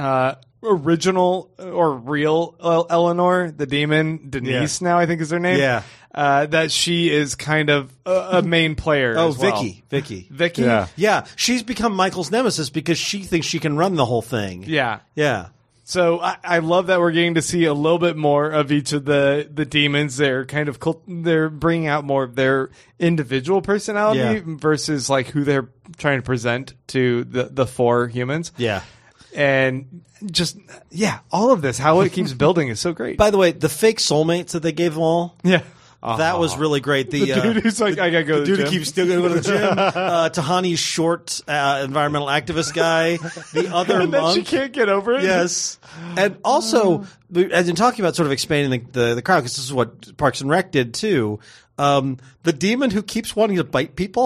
original or real Eleanor, the demon, Denise now I think is her name. Yeah. That she is kind of a main player. Oh, as well. Vicky. Vicky? Yeah. She's become Michael's nemesis because she thinks she can run the whole thing. Yeah. Yeah. So I love that we're getting to see a little bit more of each of the demons. They're kind of they're bringing out more of their individual personality versus who they're trying to present to the 4 humans. Yeah. And just all of this, how it keeps building is so great. By the way, the fake soulmates that they gave them all. Yeah. That was really great. The dude who's like, I gotta go to the dude gym. who keeps still going to the gym. Tahani's short environmental activist guy. The other And then monk. she can't get over it. Yes. And also, as in talking about sort of expanding the crowd, because this is what Parks and Rec did too, the demon who keeps wanting to bite people.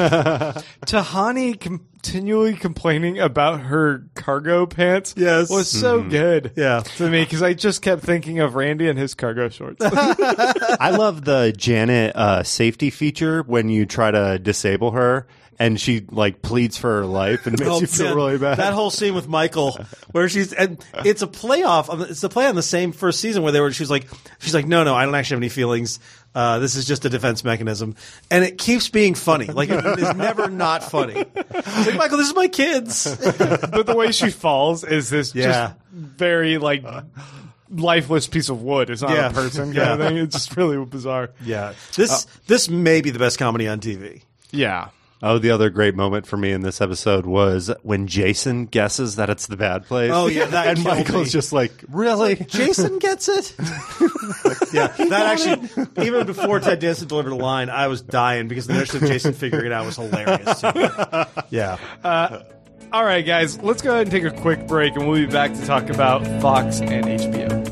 Tahani continually complaining about her cargo pants was so good to me because I just kept thinking of Randy and his cargo shorts. I love the Janet safety feature when you try to disable her. And she pleads for her life and makes you feel really bad. That whole scene with Michael, where it's a playoff. It's a play on the same first season where she's like, no, I don't actually have any feelings. This is just a defense mechanism, and it keeps being funny. Like it is never not funny. It's like, Michael, this is my kids. But the way she falls is this Yeah. just very like lifeless piece of wood. It's not a person kind of thing. It's just really bizarre. Yeah, this may be the best comedy on TV. Yeah. Oh, the other great moment for me in this episode was when Jason guesses that it's the bad place. Oh, yeah, that and killed Michael's me. just like, really? Jason gets it. Yeah, that actually, even before Ted Danson delivered a line, I was dying because the notion of Jason figuring it out was hilarious. To me. Yeah. All right, guys, let's go ahead and take a quick break, and we'll be back to talk about Fox and HBO.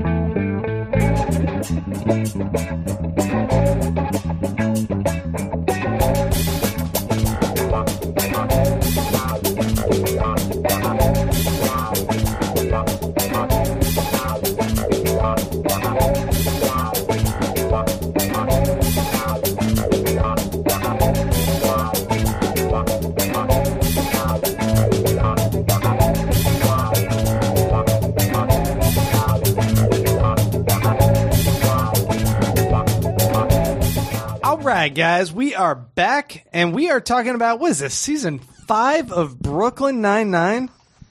All right, guys, we are back, and we are talking about, what is this, season 5 of Brooklyn Nine-Nine?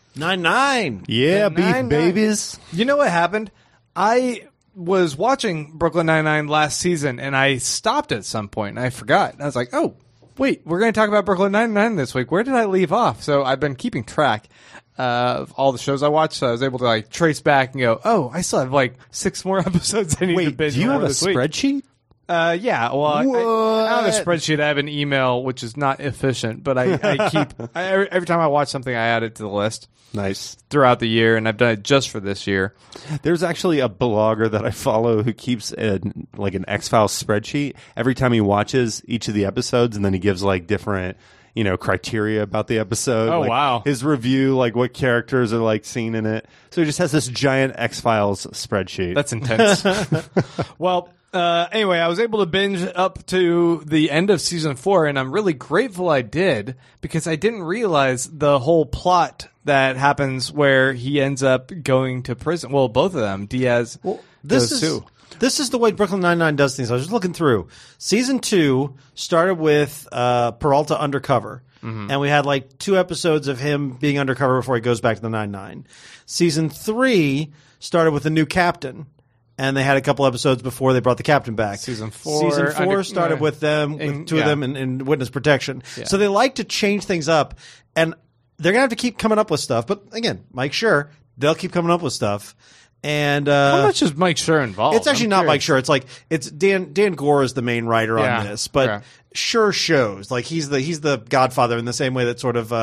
9-9. Yeah, The beef 9-9. babies. You know what happened? I was watching Brooklyn Nine-Nine last season, and I stopped at some point, and I forgot. And I was like, oh, wait, we're going to talk about Brooklyn Nine-Nine this week. Where did I leave off? So I've been keeping track of all the shows I watched, so I was able to like trace back and go, oh, I still have like 6 more episodes I need to Wait, binge do you before have a this week. spreadsheet? Yeah, well, I don't have a What? spreadsheet. I have an email, which is not efficient, but I keep every time I watch something, I add it to the list Nice. throughout the year, and I've done it just for this year. There's actually a blogger that I follow who keeps an X-Files spreadsheet every time he watches each of the episodes, and then he gives like different, criteria about the episode. Oh, like, wow. His review, like what characters are like seen in it. So he just has this giant X-Files spreadsheet. That's intense. Well, anyway, I was able to binge up to the end of season 4, and I'm really grateful I did because I didn't realize the whole plot that happens where he ends up going to prison. Well, both of them, Diaz. This goes is too. this is the way Brooklyn Nine-Nine does things. I was just looking through. Season 2 started with Peralta undercover. And we had like 2 episodes of him being undercover before he goes back to the 9-9. Season 3 started with a new captain. And they had a couple episodes before they brought the captain back. Season 4 started with them, with 2 of them in witness protection. Yeah. So they like to change things up. And they're going to have to keep coming up with stuff. But again, Mike Schur, they'll keep coming up with stuff. And How much is Mike Schur involved? it's actually I'm not curious. Mike Schur. It's like it's Dan Gore is the main writer Yeah. on this, but Okay. Schur shows like he's the Godfather in the same way that sort of.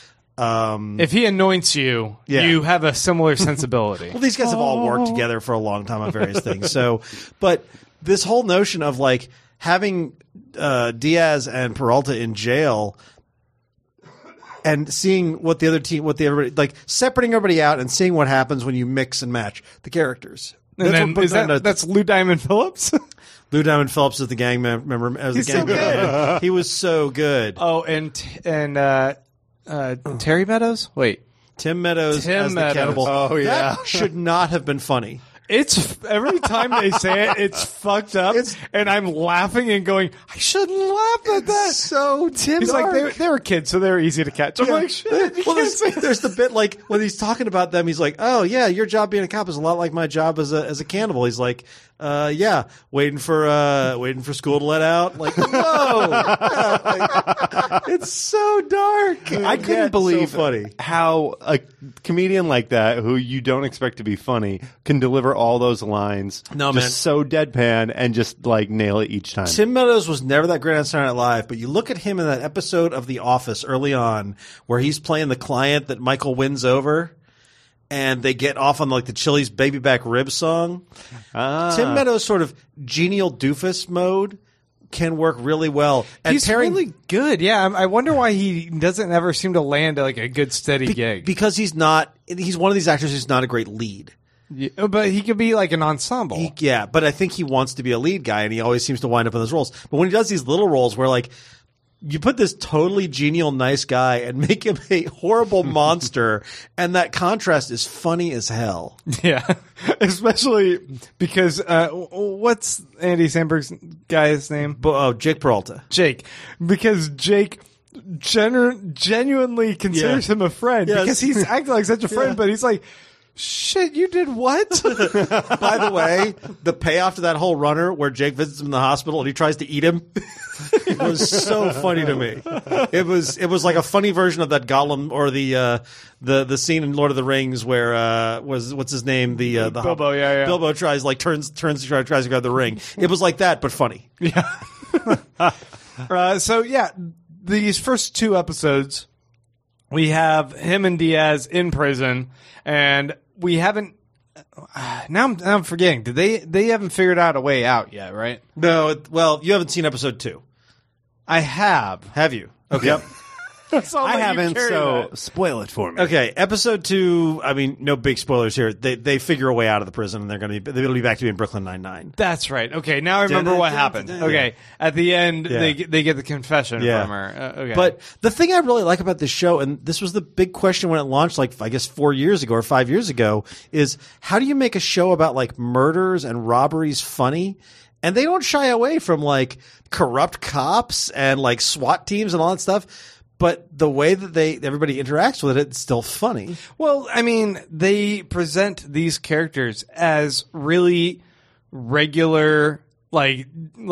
If he anoints you, Yeah. you have a similar sensibility. Well, these guys have all worked together for a long time on various things. So, but this whole notion of like having Diaz and Peralta in jail. And seeing what the other team, everybody like separating everybody out and seeing what happens when you mix and match the characters. And then, what is that's Lou Diamond Phillips? Lou Diamond Phillips is the gang member. As He's the gang so member. He was so good. Oh, and Terry Meadows? Wait. Tim Meadows Tim as Meadows. the cannibal. Oh, yeah. That should not have been funny. It's every time they say it, it's fucked up, and I'm laughing and going, I shouldn't laugh at that. So Tim. He's like, they were kids, so they were easy to catch. I'm like, shit, you Well, can't say that. there's the bit like when he's talking about them. He's like, "Oh yeah, your job being a cop is a lot like my job as a cannibal." He's like, "Yeah, waiting for school to let out." Like, whoa, it's so dark. I couldn't believe so funny. how a comedian like that, who you don't expect to be funny, can deliver all those lines. No, just man. so deadpan and just like nail it each time. Tim Meadows was never that great on Saturday Night Live, but you look at him in that episode of The Office early on where he's playing the client that Michael wins over and they get off on like the Chili's Baby Back Rib song. Tim Meadows' sort of genial doofus mode can work really well. And He's really good. Yeah, I wonder why he doesn't ever seem to land like a good steady gig. because he's one of these actors who's not a great lead. Yeah, but he could be like an ensemble. But I think he wants to be a lead guy, and he always seems to wind up in those roles. But when he does these little roles where, like, you put this totally genial, nice guy and make him a horrible monster, and that contrast is funny as hell. Yeah, especially because what's Andy Samberg's guy's name? Jake Peralta. Jake, because Jake genuinely considers him a friend because he's acting like such a friend, but he's like, shit, you did what? By the way, the payoff to that whole runner where Jake visits him in the hospital and he tries to eat him, it was so funny to me. It was like a funny version of that Gollum or the scene in Lord of the Rings where what's his name, the Bilbo, yeah. Bilbo tries to grab the ring. It was like that, but funny. Yeah. So yeah, these first 2 episodes, we have him and Diaz in prison, and we haven't. Now I'm forgetting. Did they haven't figured out a way out yet? Right? No. Well, you haven't seen episode 2. I have. Have you? Okay. Yep. So I haven't, so that. spoil it for me. Okay, episode 2. I mean, no big spoilers here. They figure a way out of the prison, and they'll be back to being Brooklyn Nine-Nine. That's right. Okay, now I remember what happened. Okay, at the end, they get the confession from her. Okay, but the thing I really like about this show, and this was the big question when it launched, like I guess 4 years ago or 5 years ago, is how do you make a show about like murders and robberies funny? And they don't shy away from like corrupt cops and like SWAT teams and all that stuff. But the way that everybody interacts with it's still funny. Well, I mean, they present these characters as really regular, like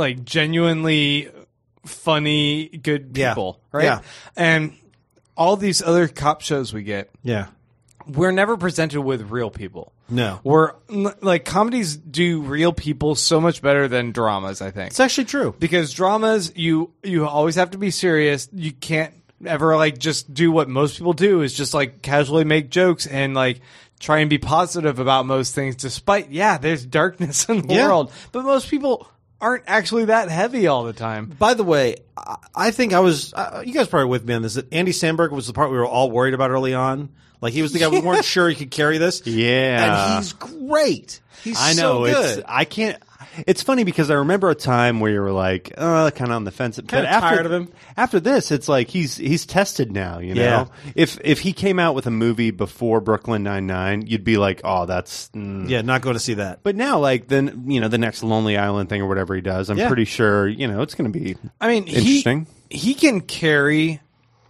genuinely funny, good people, right? Yeah. And all these other cop shows we get, we're never presented with real people. No. We're like comedies do real people so much better than dramas, I think. It's actually true. Because dramas, you always have to be serious. You can't ever like just do what most people do is just like casually make jokes and like try and be positive about most things despite there's darkness in the world, but most people aren't actually that heavy all the time. By the way, I think I was you guys probably with me on this, that Andy Samberg was the part we were all worried about early on. Like he was the guy we weren't sure he could carry this. Yeah. And he's great. He's I know, so good. It's funny because I remember a time where you were like, kind of on the fence. Kind of tired of him. After this, it's like he's tested now, you know? Yeah. If he came out with a movie before Brooklyn Nine-Nine, you'd be like, oh, that's... not going to see that. But now, like, then the next Lonely Island thing or whatever he does, I'm pretty sure, it's going to be interesting. He can carry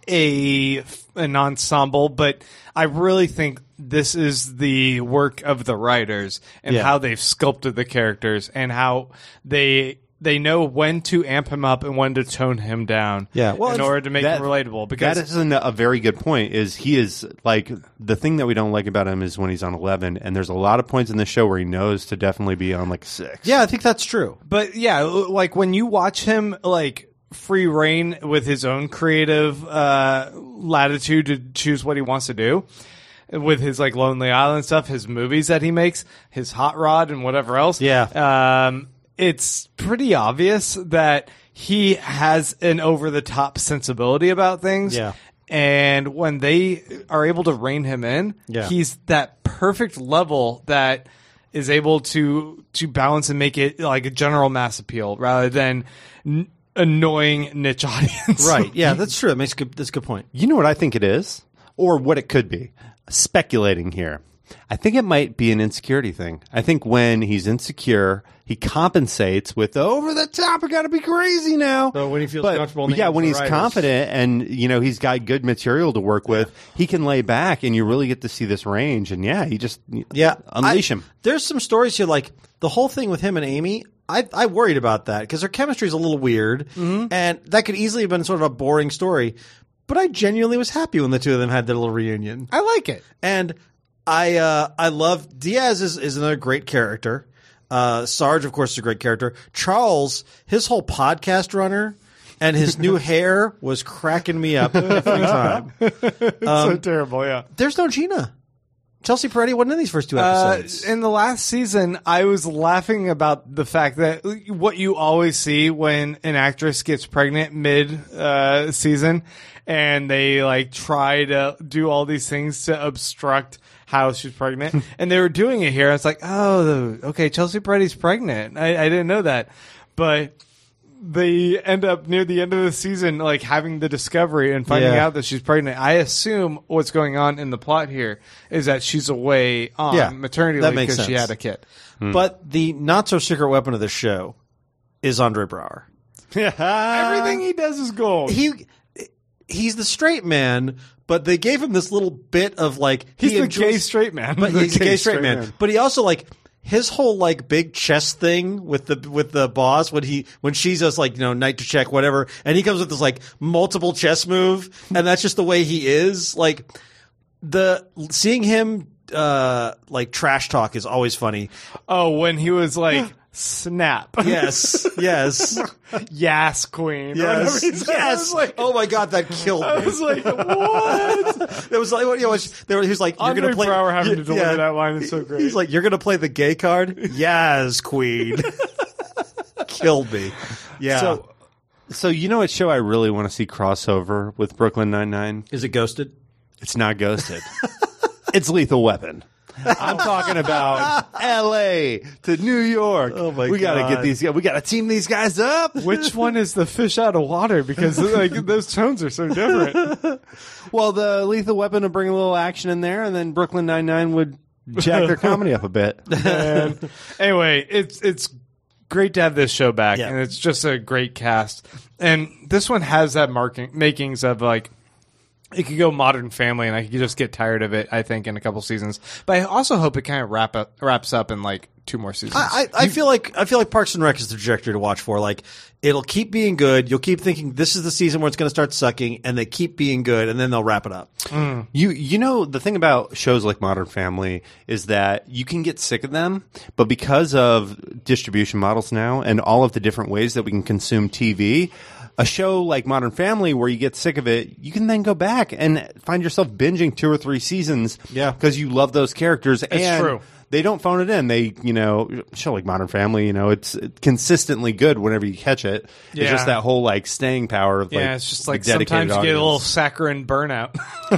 an ensemble, but I really think this is the work of the writers and how they've sculpted the characters and how they know when to amp him up and when to tone him down in order to make him relatable. Because that is a very good point. Is he is like the thing that we don't like about him is when he's on 11, and there's a lot of points in the show where he knows to definitely be on like 6. Yeah, I think that's true. But yeah, like when you watch him like free reign with his own creative latitude to choose what he wants to do with his like Lonely Island stuff, his movies that he makes, his Hot Rod and whatever else. It's pretty obvious that he has an over the top sensibility about things. Yeah. And when they are able to rein him in, he's that perfect level that is able to balance and make it like a general mass appeal rather than annoying niche audience. Right. Yeah, that's true. That's a good point. You know what I think it is? Or what it could be? Speculating here. I think it might be an insecurity thing. I think when he's insecure, he compensates with over the top. I got to be crazy now. So when he feels comfortable, in the when he's confident and he's got good material to work with, he can lay back, and you really get to see this range. And he just unleash him. There's some stories here, like the whole thing with him and Amy. I worried about that because their chemistry is a little weird, and that could easily have been sort of a boring story. But I genuinely was happy when the two of them had their little reunion. I like it, and I love Diaz is another great character. Sarge, of course, is a great character. Charles, his whole podcast runner and his new hair was cracking me up every time. So terrible, yeah. There's no Gina. Chelsea Peretti wasn't in these first 2 episodes. In the last season, I was laughing about the fact that what you always see when an actress gets pregnant mid-season and they like try to do all these things to obstruct how she's pregnant. And they were doing it here. It's like, oh, okay, Chelsea Peretti's pregnant. I didn't know that. But they end up near the end of the season, like having the discovery and finding Yeah. out that she's pregnant. I assume what's going on in the plot here is that she's away on maternity that leave makes because she sense. had a kid. But the not so secret weapon of the show is Andre Braugher. Everything he does is gold. He's the straight man, but they gave him this little bit of like He's he the enjoys- gay straight man. but The he's a gay straight man. But he also like his whole like big chest thing with the boss when she's just like, you know, night to check whatever, and he comes with this like multiple chest move, and that's just the way he is. Like seeing him like trash talk is always funny. Oh, when he was like, snap. Yes, yes, Yes, queen. or whatever yes, he said. I was yes. like, Oh my god, that killed I me. was like, what? It was like, you know, he was like, you're Andre gonna play. Braugher having to deliver yeah. that line is so great. He's like, you're gonna play the gay card? Yes, queen. Killed me. Yeah. So you know what show I really want to see crossover with Brooklyn Nine-Nine? Is it Ghosted? It's not Ghosted. It's Lethal Weapon. I'm talking about L.A. to New York. Oh, my we gotta God. get these. We gotta team these guys up. Which one is the fish out of water? Because like those tones are so different. Well, the Lethal Weapon would bring a little action in there, and then Brooklyn Nine-Nine would jack their comedy up a bit. And anyway, it's great to have this show back, Yeah. and it's just a great cast. And this one has that makings of like it could go Modern Family, and I could just get tired of it. I think in a couple seasons, but I also hope it kind of wraps up in like 2 more seasons. I feel like Parks and Rec is the trajectory to watch for. Like, it'll keep being good. You'll keep thinking this is the season where it's going to start sucking, and they keep being good, and then they'll wrap it up. You know, the thing about shows like Modern Family is that you can get sick of them, but because of distribution models now and all of the different ways that we can consume TV, a show like Modern Family where you get sick of it, you can then go back and find yourself binging 2 or 3 seasons because you love those characters. And true. they don't phone it in. They, you know, a show like Modern Family, you know, it's consistently good whenever you catch it. Yeah. It's just that whole like staying power of like, yeah, it's just like the dedicated sometimes you get a little audience. saccharine burnout.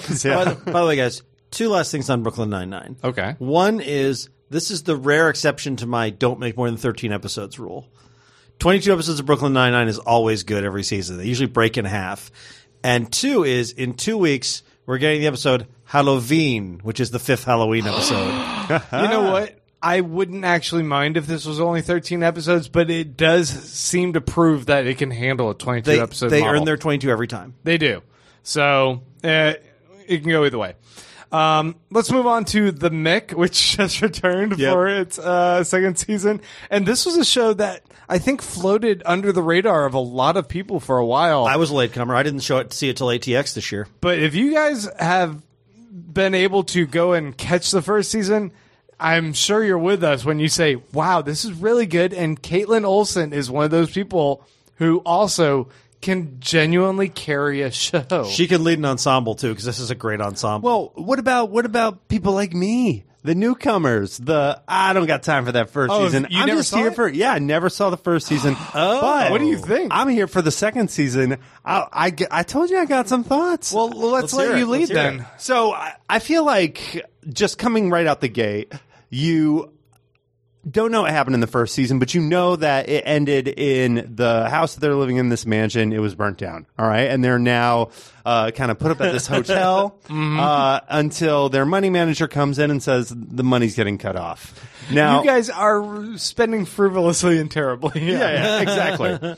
By the way, guys, 2 last things on Brooklyn Nine-Nine. Okay. One is this is the rare exception to my don't make more than 13 episodes rule. 22 episodes of Brooklyn Nine-Nine is always good every season. They usually break in half. And 2 is in 2 weeks we're getting the episode Halloween, which is the 5th Halloween episode. You know what? I wouldn't actually mind if this was only 13 episodes, but it does seem to prove that it can handle a 22 They episode they model. earn their 22 every time. They do. So it can go either way. Let's move on to The Mick, which just returned for its second season. And this was a show that I think floated under the radar of a lot of people for a while. I was a latecomer. I didn't see it till ATX this year. But if you guys have been able to go and catch the first season, I'm sure you're with us when you say, wow, this is really good. And Caitlin Olsen is one of those people who also can genuinely carry a show. She can lead an ensemble too, because this is a great ensemble. Well, what about people like me, the newcomers? I don't got time for that first Oh, season. you I'm never just saw here it? for I never saw the first season. But what do you think? I'm here for the second season. I told you I got some thoughts. well, let's hear let it. you lead Let's hear then. it. So I feel like just coming right out the gate, you don't know what happened in the first season, but you know that it ended in the house that they're living in, this mansion. It was burnt down. All right. And they're now kind of put up at this hotel until their money manager comes in and says the money's getting cut off. Now, You guys are spending frivolously and terribly. yeah, exactly.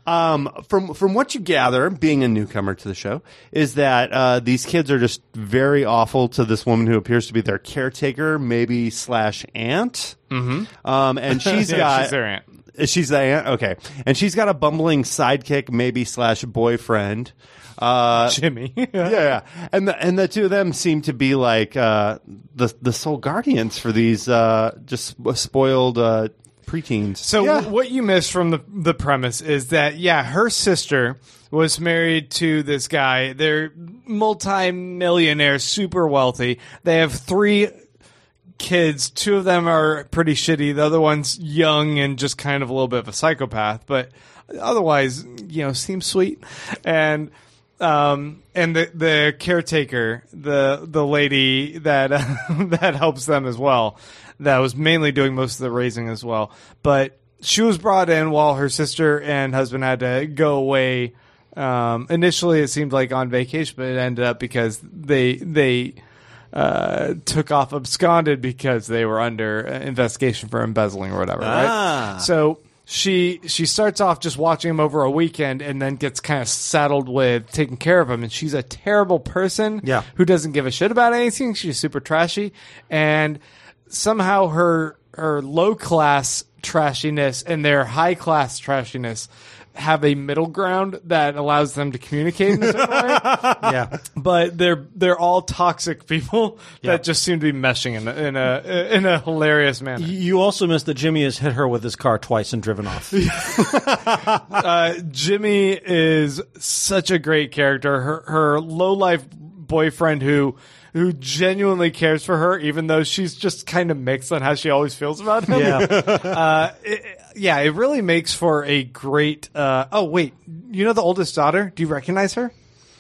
From what you gather, being a newcomer to the show, is that these kids are just very awful to this woman who appears to be their caretaker, maybe / aunt. Mm-hmm. And she's Yeah, got she's their aunt. She's the aunt, okay, and she's got a bumbling sidekick, maybe / boyfriend. Jimmy. Yeah, and the two of them seem to be like the sole guardians for these just spoiled preteens. So what you missed from the premise is that, her sister was married to this guy. They're multi-millionaire, super wealthy. They have 3 kids. 2 of them are pretty shitty. The other one's young and just kind of a little bit of a psychopath, but otherwise, seems sweet. And the caretaker, the lady that that helps them as well, that was mainly doing most of the raising as well. But she was brought in while her sister and husband had to go away. Initially, it seemed like on vacation, but it ended up because they took off absconded because they were under investigation for embezzling or whatever. Right? So she starts off just watching him over a weekend and then gets kind of saddled with taking care of him. And she's a terrible person who doesn't give a shit about anything. She's super trashy. And somehow her low-class trashiness and their high-class trashiness have a middle ground that allows them to communicate in a certain way. Yeah. But they're all toxic people that just seem to be meshing in a hilarious manner. You also missed that Jimmy has hit her with his car twice and driven off. Jimmy is such a great character. Her low-life boyfriend who genuinely cares for her, even though she's just kind of mixed on how she always feels about him. Yeah. It really makes for a great. Oh wait, you know the oldest daughter? Do you recognize her?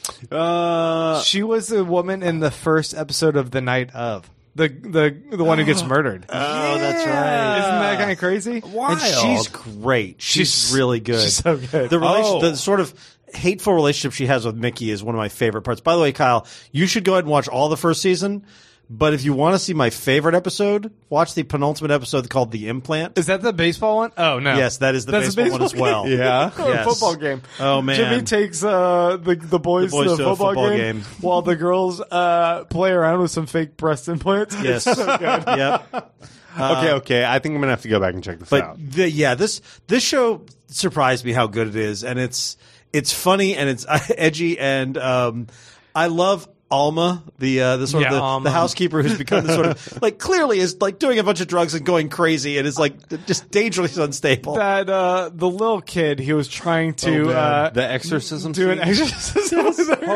She was the woman in the first episode of The Night Of. The one who gets murdered. Oh, that's right. Isn't that kind of crazy? And she's great. She's really good. She's so good. The sort of hateful relationship she has with Mickey is one of my favorite parts. By the way, Kyle, you should go ahead and watch all the first season. But if you want to see my favorite episode, watch the penultimate episode called The Implant. Is that the baseball one? Oh, no. Yes, that is the baseball one as well. Yeah. Yes. Football game. Oh, man. Jimmy takes the boys to the football game while the girls play around with some fake breast implants. Yes. It's so good. Yep. Okay. I think I'm gonna have to go back and check this out. This show surprised me how good it is, and it's funny and it's edgy, and I love Alma, the sort of the housekeeper who's become the sort of like clearly is like doing a bunch of drugs and going crazy and is like just dangerously unstable. That the little kid, he was trying to the exorcism do an scene? exorcism. with her.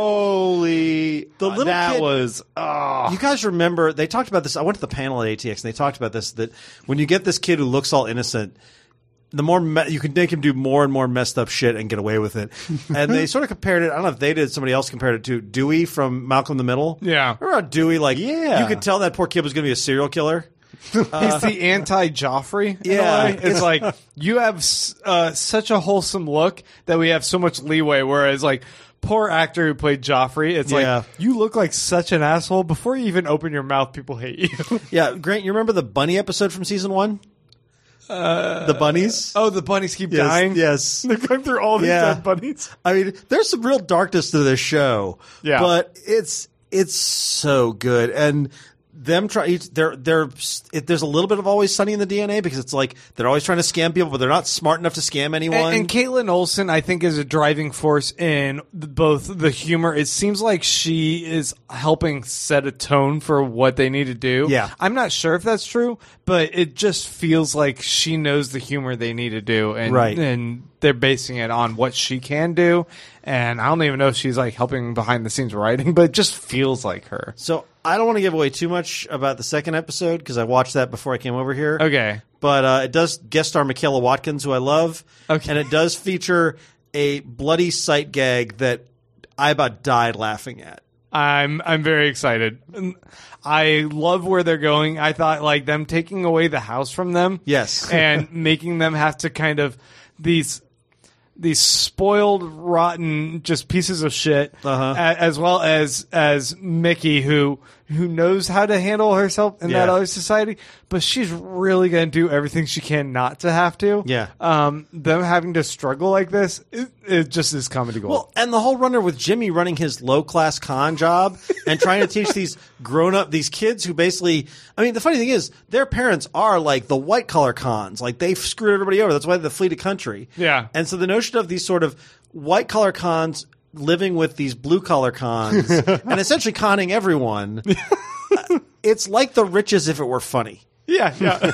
Holy, The little that kid- was You guys remember they talked about this? I went to the panel at ATX and they talked about this, that when you get this kid who looks all innocent, the more you can make him do more and more messed up shit and get away with it. And they sort of compared it. I don't know if they did. Somebody else compared it to Dewey from Malcolm in the Middle. Yeah. Remember how Dewey, like, Yeah. you could tell that poor kid was going to be a serial killer. He's the anti-Joffrey. Yeah. In a way. It's like you have such a wholesome look that we have so much leeway. Whereas like poor actor who played Joffrey, it's Yeah. like you look like such an asshole before you even open your mouth. People hate you. Yeah, Grant, you remember the bunny episode from season 1? The bunnies? Oh, the bunnies keep dying. Yes. They're going through all these Yeah. dead bunnies. I mean, there's some real darkness to this show. Yeah. But it's so good. And them there's a little bit of Always Sunny in the DNA because it's like they're always trying to scam people, but they're not smart enough to scam anyone. And Caitlin Olsen, I think, is a driving force in both the humor. It seems like she is helping set a tone for what they need to do. Yeah. I'm not sure if that's true, but it just feels like she knows the humor they need to do, and Right. and they're basing it on what she can do. And I don't even know if she's like helping behind the scenes writing, but it just feels like her. So I don't want to give away too much about the second episode because I watched that before I came over here. Okay. But it does guest star Michaela Watkins, who I love. Okay. And it does feature a bloody sight gag that I about died laughing at. I'm very excited. I love where they're going. I thought like them taking away the house from them. Yes. And making them have to kind of these spoiled, rotten, just pieces of shit, as well as Mickey, who knows how to handle herself in that Yeah. other society, but she's really going to do everything she can not to have to. Yeah. Them having to struggle like this, it just is comedy gold. Well, and the whole runner with Jimmy running his low-class con job and trying to teach these these kids who basically, I mean, the funny thing is, their parents are like the white-collar cons. Like, they've screwed everybody over. That's why they flee the country. Yeah. And so the notion of these sort of white-collar cons living with these blue-collar cons and essentially conning everyone, it's like The Riches if it were funny. Yeah.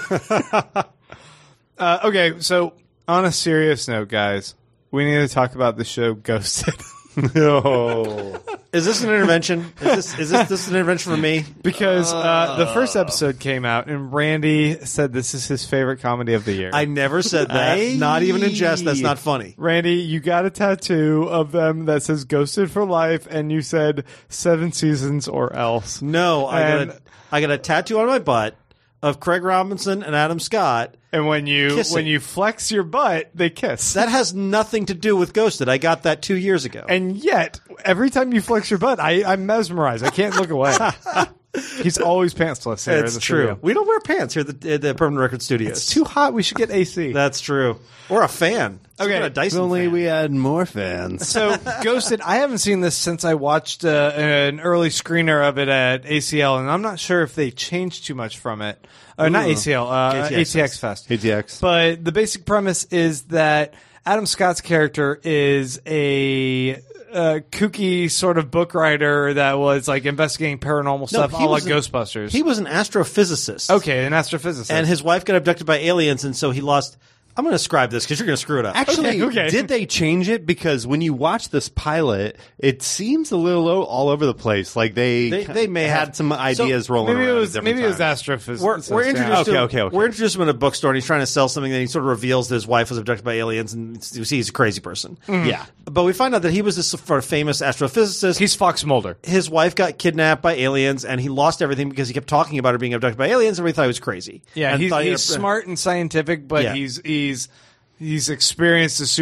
Okay, so on a serious note, guys, we need to talk about the show Ghosted. no. Is this an intervention? Is this an intervention for me? Because the first episode came out, and Randy said this is his favorite comedy of the year. I never said that. Not even in jest. That's not funny. Randy, you got a tattoo of them that says Ghosted for Life, and you said 7 seasons or else. No, I got a tattoo on my butt of Craig Robinson and Adam Scott. And when Kissing. you flex your butt, they kiss. That has nothing to do with Ghosted. I got that 2 years ago. And yet, every time you flex your butt, I'm mesmerized. I can't look away. He's always pantsless here in It's the true. studio. We don't wear pants here at the Permanent Record Studios. It's too hot. We should get AC. That's true. Or a fan. Okay. A If Dyson only fan. we had more fans. So, Ghosted, I haven't seen this since I watched an early screener of it at ACL, and I'm not sure if they changed too much from it. Not ACL, ATX Fest. ATX. But the basic premise is that Adam Scott's character is a kooky sort of book writer that was like investigating paranormal stuff, he all like was Ghostbusters. He was an astrophysicist. Okay, an astrophysicist. And his wife got abducted by aliens, and so he lost. I'm going to describe this because you're going to screw it up. Actually, Okay. did they change it? Because when you watch this pilot, it seems a little all over the place. Like they may had have some ideas rolling maybe around. it was at different times. astrophysicist. We're introduced Yeah. to Okay. We're introduced to him in a bookstore, and he's trying to sell something. That he sort of reveals that his wife was abducted by aliens, and you see he's a crazy person. Yeah. But we find out that he was this sort of famous astrophysicist. He's Fox Mulder. His wife got kidnapped by aliens, and he lost everything because he kept talking about her being abducted by aliens, and we thought he was crazy. Yeah, and thought he's smart and scientific, but Yeah. he's experienced the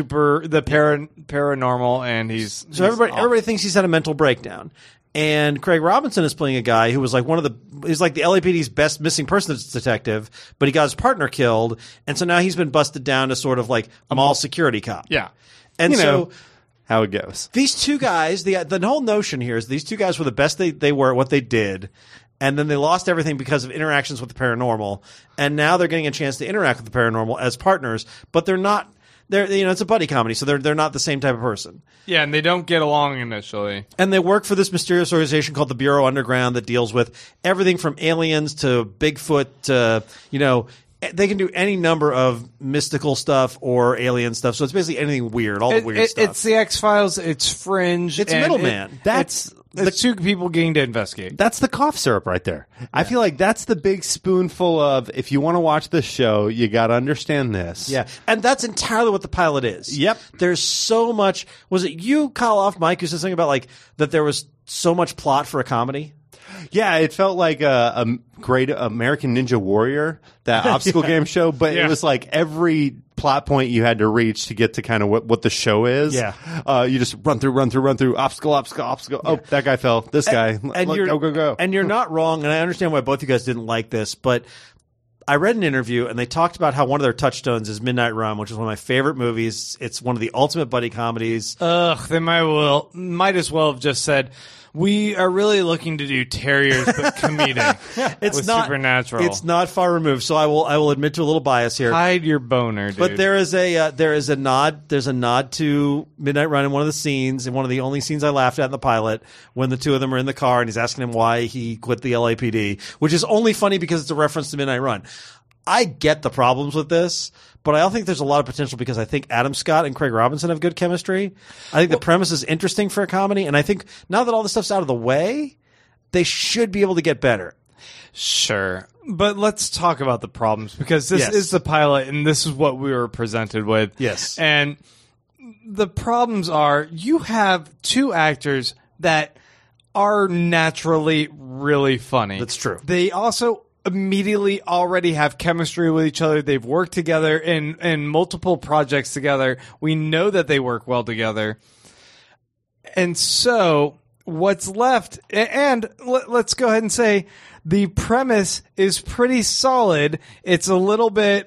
paranormal, and he's So everybody thinks he's had a mental breakdown. And Craig Robinson is playing a guy who was like he's like the LAPD's best missing persons detective, but he got his partner killed, and so now he's been busted down to sort of like a mall security cop. Yeah. And You so know how it goes. these two guys, the whole notion here is these two guys were the best they were at what they did, and then they lost everything because of interactions with the paranormal, and now they're getting a chance to interact with the paranormal as partners, but they're not. It's a buddy comedy, so they're not the same type of person. Yeah, and they don't get along initially. And they work for this mysterious organization called the Bureau Underground that deals with everything from aliens to Bigfoot to, they can do any number of mystical stuff or alien stuff. So it's basically anything weird, all the weird stuff. It's the X-Files, it's Fringe. It's and Middleman. It's two people getting to investigate. That's the cough syrup right there. I feel like that's the big spoonful of, if you want to watch this show, you got to understand this. Yeah, and that's entirely what the pilot is. Yep. There's so much. Was it you, Kyle off Mike, who said something about like that there was so much plot for a comedy? Yeah, it felt like a great American Ninja Warrior, that obstacle game show, but Yeah. it was like every plot point you had to reach to get to kind of what the show is. Yeah. You just run through, obstacle. Oh, that guy fell. This guy. And Look, you're go. And you're not wrong, and I understand why both you guys didn't like this, but I read an interview and they talked about how one of their touchstones is Midnight Run, which is one of my favorite movies. It's one of the ultimate buddy comedies. Ugh, they might as well have just said, we are really looking to do Terriers, but comedic. It's with not Supernatural. It's not far removed, so I will admit to a little bias here. Hide your boner, dude. But there is a nod. There's a nod to Midnight Run in one of the scenes, and one of the only scenes I laughed at in the pilot when the two of them are in the car and he's asking him why he quit the LAPD, which is only funny because it's a reference to Midnight Run. I get the problems with this, but I also think there's a lot of potential because I think Adam Scott and Craig Robinson have good chemistry. I think the premise is interesting for a comedy, and I think now that all this stuff's out of the way, they should be able to get better. Sure. But let's talk about the problems, because this Yes. is the pilot and this is what we were presented with. Yes. And the problems are, you have two actors that are naturally really funny. That's true. They also immediately already have chemistry with each other. They've worked together in multiple projects together. We know that they work well together. And so what's left, and let's go ahead and say the premise is pretty solid. It's a little bit,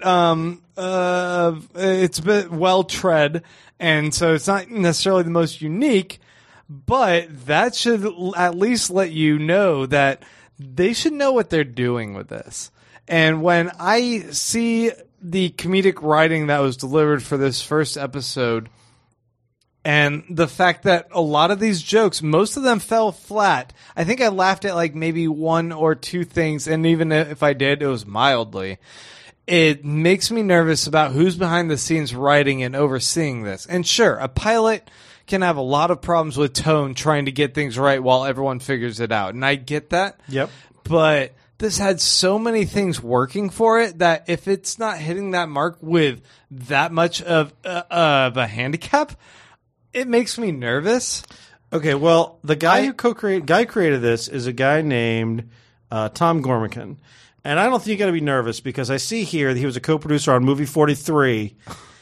it's a bit well tread, and so it's not necessarily the most unique, but that should at least let you know that they should know what they're doing with this. And when I see the comedic writing that was delivered for this first episode, and the fact that a lot of these jokes, most of them fell flat. I think I laughed at like maybe one or two things, and even if I did, it was mildly. It makes me nervous about who's behind the scenes writing and overseeing this. And sure, a pilot can have a lot of problems with tone trying to get things right while everyone figures it out. And I get that. Yep. But this had so many things working for it that if it's not hitting that mark with that much of a handicap, it makes me nervous. Okay, well, the guy who created this is a guy named Tom Gormican. And I don't think you got to be nervous because I see here that he was a co-producer on movie 43.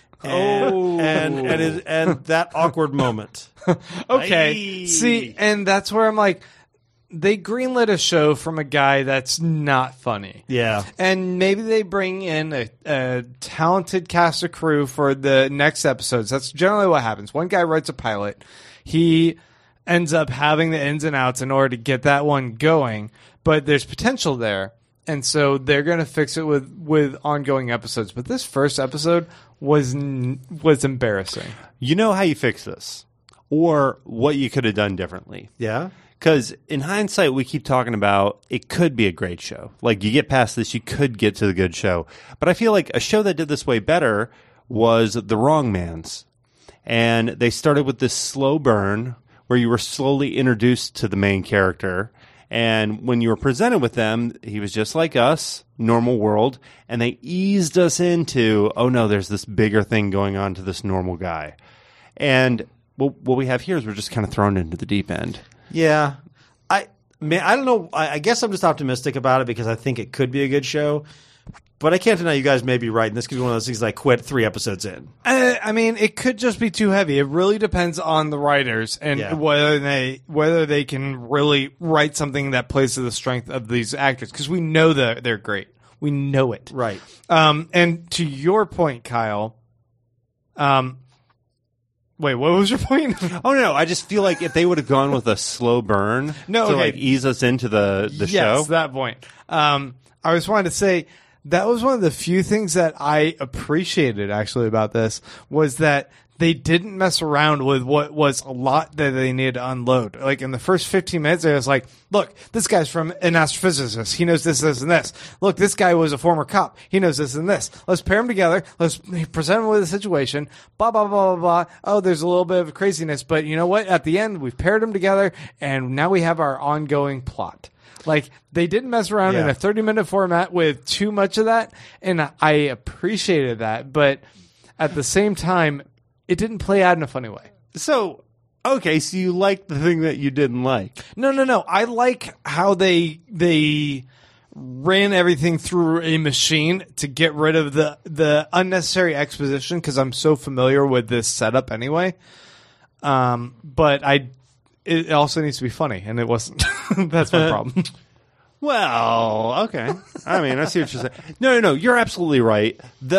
And that awkward moment. Okay. Aye. See, and that's where I'm like, they greenlit a show from a guy that's not funny. Yeah. And maybe they bring in a talented cast of crew for the next episodes. That's generally what happens. One guy writes a pilot. He ends up having the ins and outs in order to get that one going. But there's potential there. And so they're going to fix it with ongoing episodes. But this first episode was embarrassing. You know how you fix this, or what you could have done differently. Yeah. Because in hindsight, we keep talking about it could be a great show. Like, you get past this, you could get to the good show. But I feel like a show that did this way better was The Wrong Mans. And they started with this slow burn where you were slowly introduced to the main character. And when you were presented with them, he was just like us, normal world. And they eased us into, oh no, there's this bigger thing going on to this normal guy. And what we have here is we're just kind of thrown into the deep end. Yeah. I don't know. I guess I'm just optimistic about it because I think it could be a good show. But I can't deny you guys may be right. And this could be one of those things that I quit 3 episodes in. I mean, it could just be too heavy. It really depends on the writers and Yeah. whether they can really write something that plays to the strength of these actors. Because we know that they're great. We know it. Right. And to your point, Kyle, wait, what was your point? Oh no, I just feel like if they would have gone with a slow burn No, to okay. like ease us into the Yes, show. that point. I was wanting to say that was one of the few things that I appreciated actually about this was that they didn't mess around with what was a lot that they needed to unload. Like in the first 15 minutes, it was like, look, this guy's from an astrophysicist. He knows this, this, and this. Look, this guy was a former cop. He knows this and this. Let's pair them together. Let's present them with a situation. Blah, blah, blah, blah, blah. Oh, there's a little bit of craziness, but you know what? At the end, we've paired them together, and now we have our ongoing plot. Like, they didn't mess around in a 30-minute format with too much of that, and I appreciated that. But at the same time, it didn't play out in a funny way. So, okay, so you liked the thing that you didn't like. No. I like how they ran everything through a machine to get rid of the unnecessary exposition because I'm so familiar with this setup anyway. But it also needs to be funny, and it wasn't. That's my problem. Well, okay. I mean, I see what you're saying. No, you're absolutely right.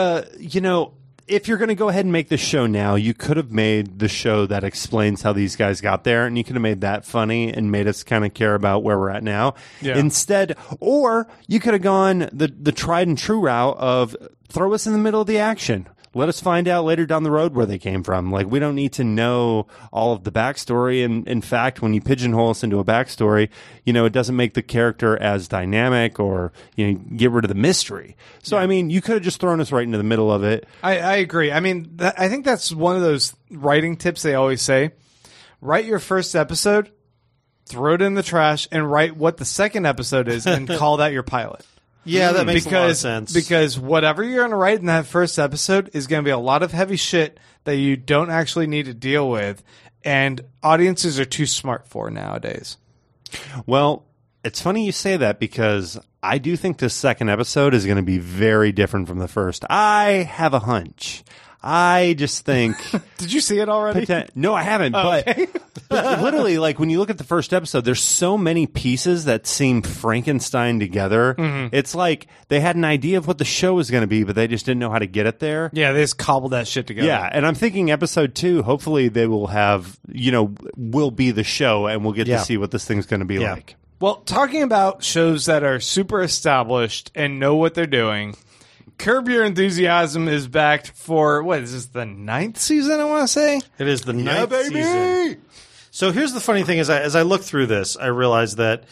If you're going to go ahead and make this show now, you could have made the show that explains how these guys got there, and you could have made that funny and made us kind of care about where we're at now. Yeah. Instead, or you could have gone the tried and true route of throw us in the middle of the action. Let us find out later down the road where they came from. Like, we don't need to know all of the backstory. And in fact, when you pigeonhole us into a backstory, it doesn't make the character as dynamic or, get rid of the mystery. So, I mean, you could have just thrown us right into the middle of it. I agree. I mean, I think that's one of those writing tips they always say. Write your first episode, throw it in the trash, and write what the second episode is and call that your pilot. Yeah, that makes a lot of sense. Because whatever you're going to write in that first episode is going to be a lot of heavy shit that you don't actually need to deal with, and audiences are too smart for nowadays. Well, it's funny you say that because I do think this second episode is going to be very different from the first. I have a hunch. I just think... Did you see it already? No, I haven't. Okay. But literally, like, when you look at the first episode, there's so many pieces that seem Frankenstein together. Mm-hmm. It's like they had an idea of what the show was going to be, but they just didn't know how to get it there. Yeah, they just cobbled that shit together. Yeah, and I'm thinking episode 2, hopefully they will have, will be the show, and we'll get to see what this thing's going to be like. Well, talking about shows that are super established and know what they're doing... Curb Your Enthusiasm is back for, what, is this the 9th season, I want to say? It is the 9th season. So here's the funny thing. As I look through this, I realize that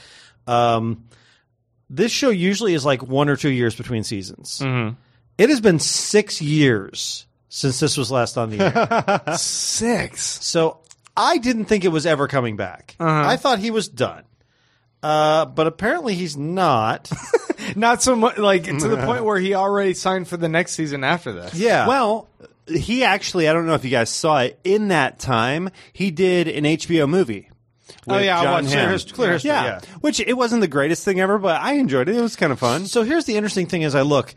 this show usually is like 1 or 2 years between seasons. Mm-hmm. It has been 6 years since this was last on the air. 6? So I didn't think it was ever coming back. Uh-huh. I thought he was done. But apparently he's not. Not so much, like, to the point where he already signed for the next season after this. Yeah. Well, he actually, I don't know if you guys saw it, in that time, he did an HBO movie. with I John watched Hamm. Clear History, yeah. Which it wasn't the greatest thing ever, but I enjoyed it. It was kind of fun. So here's the interesting thing as I look.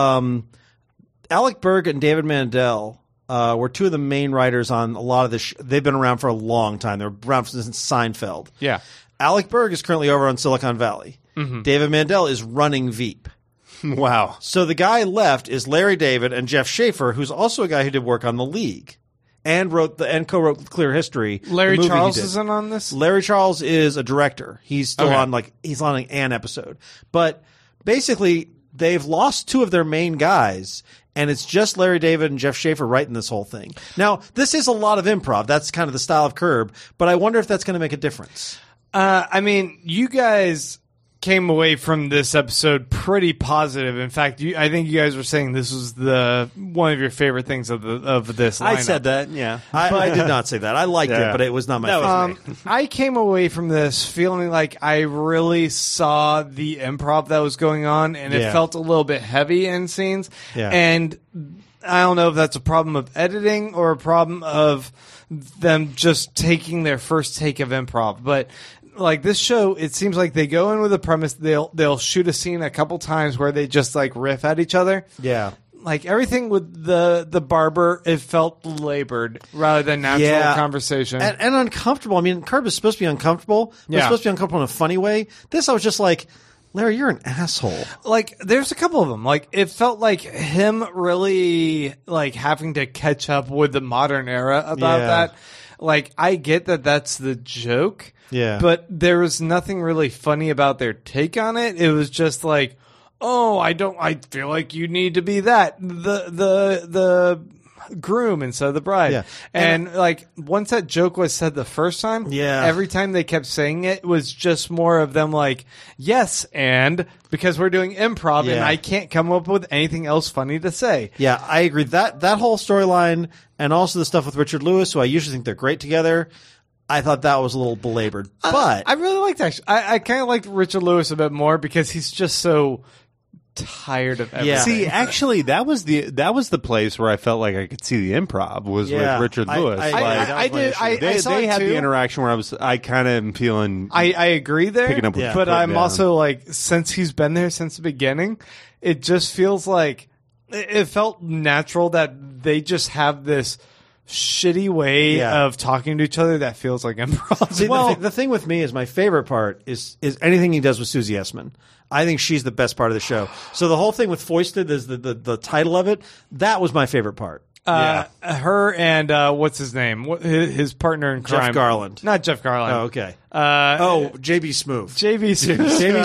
Alec Berg and David Mandel were two of the main writers on a lot of this. They've been around for a long time. They were around since Seinfeld. Yeah. Alec Berg is currently over on Silicon Valley. David Mandel is running Veep. Wow. So the guy left is Larry David and Jeff Schaefer, who's also a guy who did work on The League and co-wrote Clear History. Larry the movie Charles he did. isn't on this? Larry Charles is a director. He's still Okay. he's on an episode. But basically, they've lost two of their main guys, and it's just Larry David and Jeff Schaefer writing this whole thing. Now, this is a lot of improv. That's kind of the style of Curb, but I wonder if that's going to make a difference. I mean, you guys came away from this episode pretty positive. In fact, I think you guys were saying this was one of your favorite things of this lineup. I said that, yeah. I did not say that. I liked it, Yeah. but it was not my That favorite. was I came away from this feeling like I really saw the improv that was going on, and it Yeah. felt a little bit heavy in scenes. Yeah. And I don't know if that's a problem of editing or a problem of them just taking their first take of improv, but like this show, it seems like they go in with a premise. They'll shoot a scene a couple times where they just like riff at each other. Yeah. Like everything with the barber, it felt labored rather than natural conversation. And uncomfortable. I mean, Curb is supposed to be uncomfortable, but it's supposed to be uncomfortable in a funny way. This, I was just like, Larry, you're an asshole. Like there's a couple of them. Like it felt like him really like having to catch up with the modern era about Yeah. that. Like I get that that's the joke. Yeah. But there was nothing really funny about their take on it. It was just like, oh, I feel like you need to be the groom instead of the bride. Yeah. And like once that joke was said the first time, Yeah. every time they kept saying it was just more of them like, yes, and because we're doing improv and Yeah. I can't come up with anything else funny to say. Yeah, I agree. That whole storyline and also the stuff with Richard Lewis, who I usually think they're great together, I thought that was a little belabored. But I really liked actually. I kind of liked Richard Lewis a bit more because he's just so tired of everything. Yeah. See, actually, that was the place where I felt like I could see the improv was Yeah. with Richard I- Lewis. I- Like, that was my did. issue. I saw they it had too. the interaction where I kind of am feeling. I agree there, Picking up with Yeah. but foot I'm down. also like, since he's been there since the beginning, it just feels like it felt natural that they just have this shitty way Yeah. of talking to each other that feels like improv. See, the thing with me is my favorite part is anything he does with Susie Essman. I think she's the best part of the show. So the whole thing with Foisted is the title of it. That was my favorite part. Her and what's his name? His partner in crime, Garland. Not Jeff Garland. Oh, okay. Oh, JB Smoove. JB Smoove.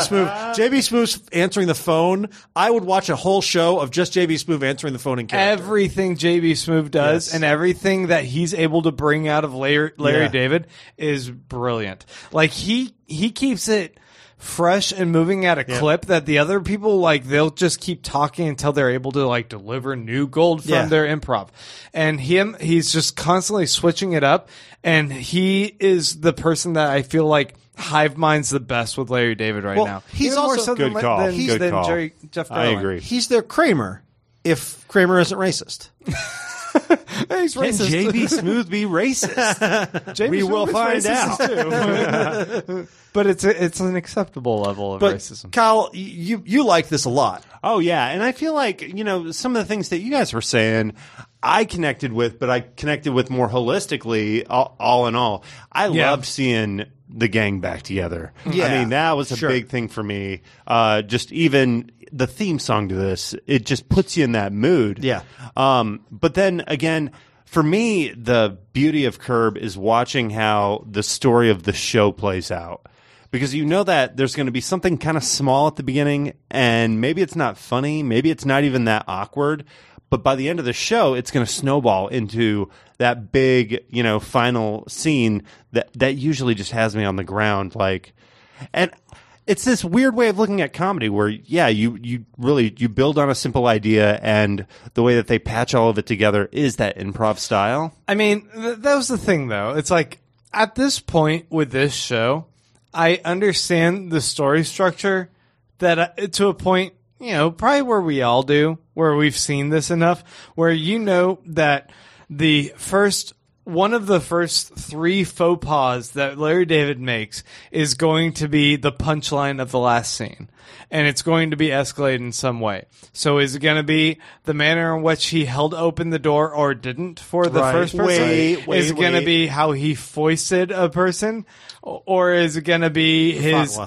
JB Smoove answering the phone. I would watch a whole show of just JB Smoove answering the phone in character. Everything JB Smoove does Yes. and everything that he's able to bring out of Larry Yeah. David is brilliant. Like he keeps it fresh and moving at a clip that the other people like they'll just keep talking until they're able to like deliver new gold from Yeah. their improv. And he's just constantly switching it up, and he is the person that I feel like hive minds the best with Larry David right Well, now. he's Even more also- so than, Good call. than, Good than call. Jeff I Garland. agree. He's their Kramer, if Kramer isn't racist. He's Can racist. JB Smooth be racist? James We will Smith is find racist too. But it's an acceptable level of But racism. Kyle, you like this a lot. Oh yeah, and I feel like some of the things that you guys were saying, I connected with, but I connected with more holistically. All in all, I Yeah. loved seeing the gang back together. Yeah. I mean that was a Sure. big thing for me. Just even the theme song to this, it just puts you in that mood. Yeah. But then again, for me, the beauty of Curb is watching how the story of the show plays out. Because you know that there's going to be something kind of small at the beginning, and maybe it's not funny, maybe it's not even that awkward, but by the end of the show, it's going to snowball into that big, final scene that usually just has me on the ground. And it's this weird way of looking at comedy where, yeah, you really build on a simple idea, and the way that they patch all of it together is that improv style. I mean, that was the thing, though. It's like, at this point with this show, I understand the story structure that to a point, probably where we all do, where we've seen this enough, where that the first one of the first 3 faux pas that Larry David makes is going to be the punchline of the last scene. And it's going to be escalated in some way. So is it going to be the manner in which he held open the door or didn't for the first person? Is it going to be how he foisted a person? Or is it going to be his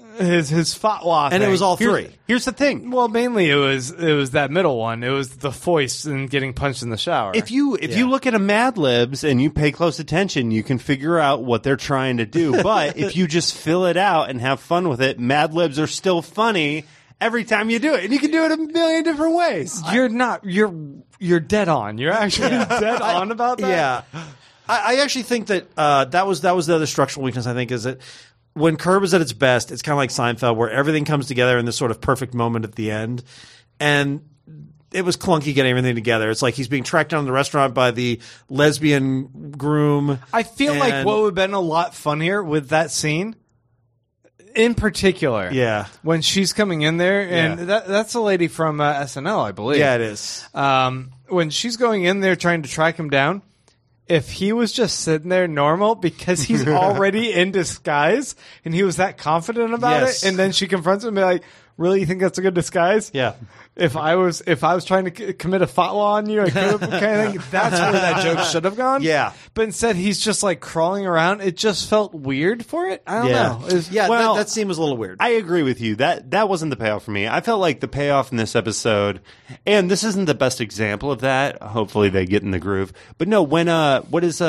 fatwa And thing? it was all 3. Here's the thing. Well, mainly it was that middle one. It was the foist and getting punched in the shower. If you look at a Mad Libs and you pay close attention, you can figure out what they're trying to do. But if you just fill it out and have fun with it, Mad Libs are still funny every time you do it, and you can do it a million different ways. You're dead on. You're actually dead on about that. Yeah. I actually think that that was the other structural weakness, I think, is that when Curb is at its best, it's kind of like Seinfeld, where everything comes together in this sort of perfect moment at the end. And it was clunky getting everything together. It's like he's being tracked down to the restaurant by the lesbian groom. I feel like and- what would have been a lot funnier with that scene, in particular, Yeah. when she's coming in there, and that's a lady from SNL, I believe. Yeah, it is. When she's going in there trying to track him down, if he was just sitting there normal because he's already in disguise and he was that confident about Yes. it, and then she confronts him and be like, "Really, you think that's a good disguise?" Yeah. If I was trying to commit a fatwa on you, I could have kind of thing. That's where that joke should have gone. Yeah. But instead, he's just like crawling around. It just felt weird for it. I don't know. It was- Well, that scene was a little weird. I agree with you. That wasn't the payoff for me. I felt like the payoff in this episode, and this isn't the best example of that. Hopefully they get in the groove. But no, when what is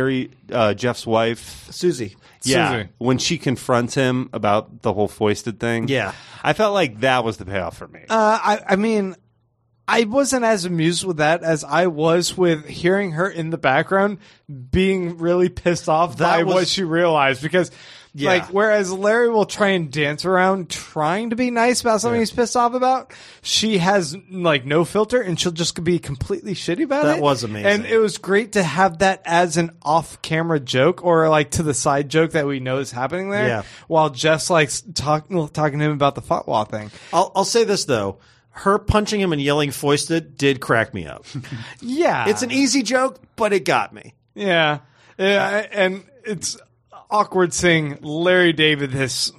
Jeff's wife? Susie. Yeah, Susie. when she confronts him about the whole foisted thing. Yeah. I felt like that was the payoff for me. I mean, I wasn't as amused with that as I was with hearing her in the background being really pissed off by what she realized. Because, like, whereas Larry will try and dance around trying to be nice about something he's pissed off about, she has, like, no filter and she'll just be completely shitty about it. That was amazing. And it was great to have that as an off-camera joke or, like, to the side joke that we know is happening there. Yeah. While Jess, like, talking to him about the fatwa thing. I'll say this, though. Her punching him and yelling foisted did crack me up. Yeah. It's an easy joke, but it got me. Yeah. And it's awkward seeing Larry David, this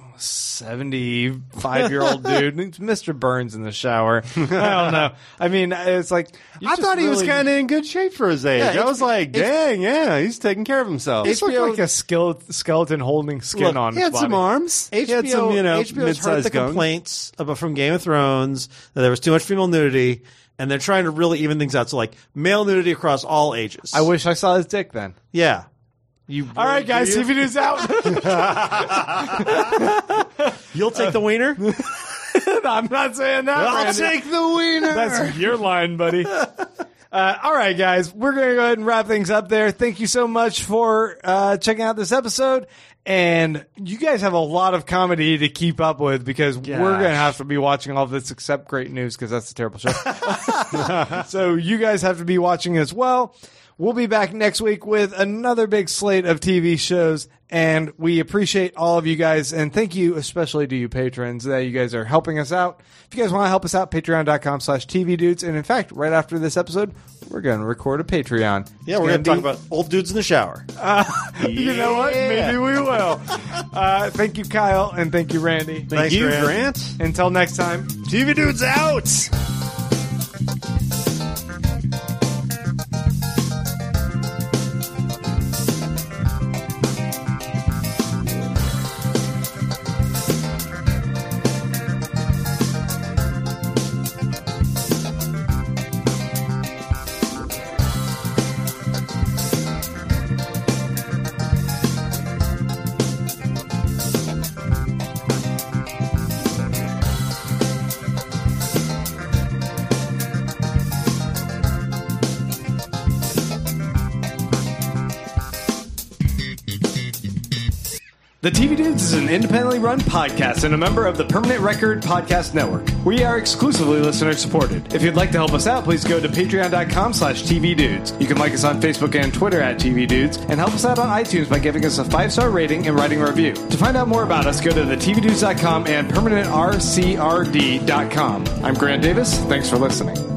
75-year-old dude. It's Mr. Burns in the shower. I don't know. I mean, it's like I thought he was kind of in good shape for his age. Yeah, I was like, dang, yeah, he's taking care of himself. It's like a skeleton holding skin Look, on He his had body. some arms. HBO, He had some, HBO's heard mid-sized the guns. complaints from Game of Thrones that there was too much female nudity, and they're trying to really even things out. So, like, male nudity across all ages. I wish I saw his dick then. Yeah. All right, guys, TV News out. You'll take the wiener? I'm not saying that. I'll Randy. take the wiener. That's your line, buddy. All right, guys, we're going to go ahead and wrap things up there. Thank you so much for checking out this episode. And you guys have a lot of comedy to keep up with because we're going to have to be watching all of this except Great News because that's a terrible show. So you guys have to be watching as well. We'll be back next week with another big slate of TV shows, and we appreciate all of you guys, and thank you especially to you patrons that you guys are helping us out. If you guys want to help us out, patreon.com/TVDudes, and in fact, right after this episode, we're going to record a Patreon. Yeah, we're going to talk about old dudes in the shower. You know what? Maybe we will. Thank you, Kyle, and thank you, Randy. Thank you, Grant. Until next time. TV Dudes out. The TV Dudes is an independently run podcast and a member of the Permanent Record Podcast Network. We are exclusively listener supported. If you'd like to help us out, please go to patreon.com/TVDudes. You can like us on Facebook and Twitter at TV Dudes and help us out on iTunes by giving us a 5-star rating and writing a review. To find out more about us, go to thetvdudes.com and permanentrcrd.com. I'm Grant Davis. Thanks for listening.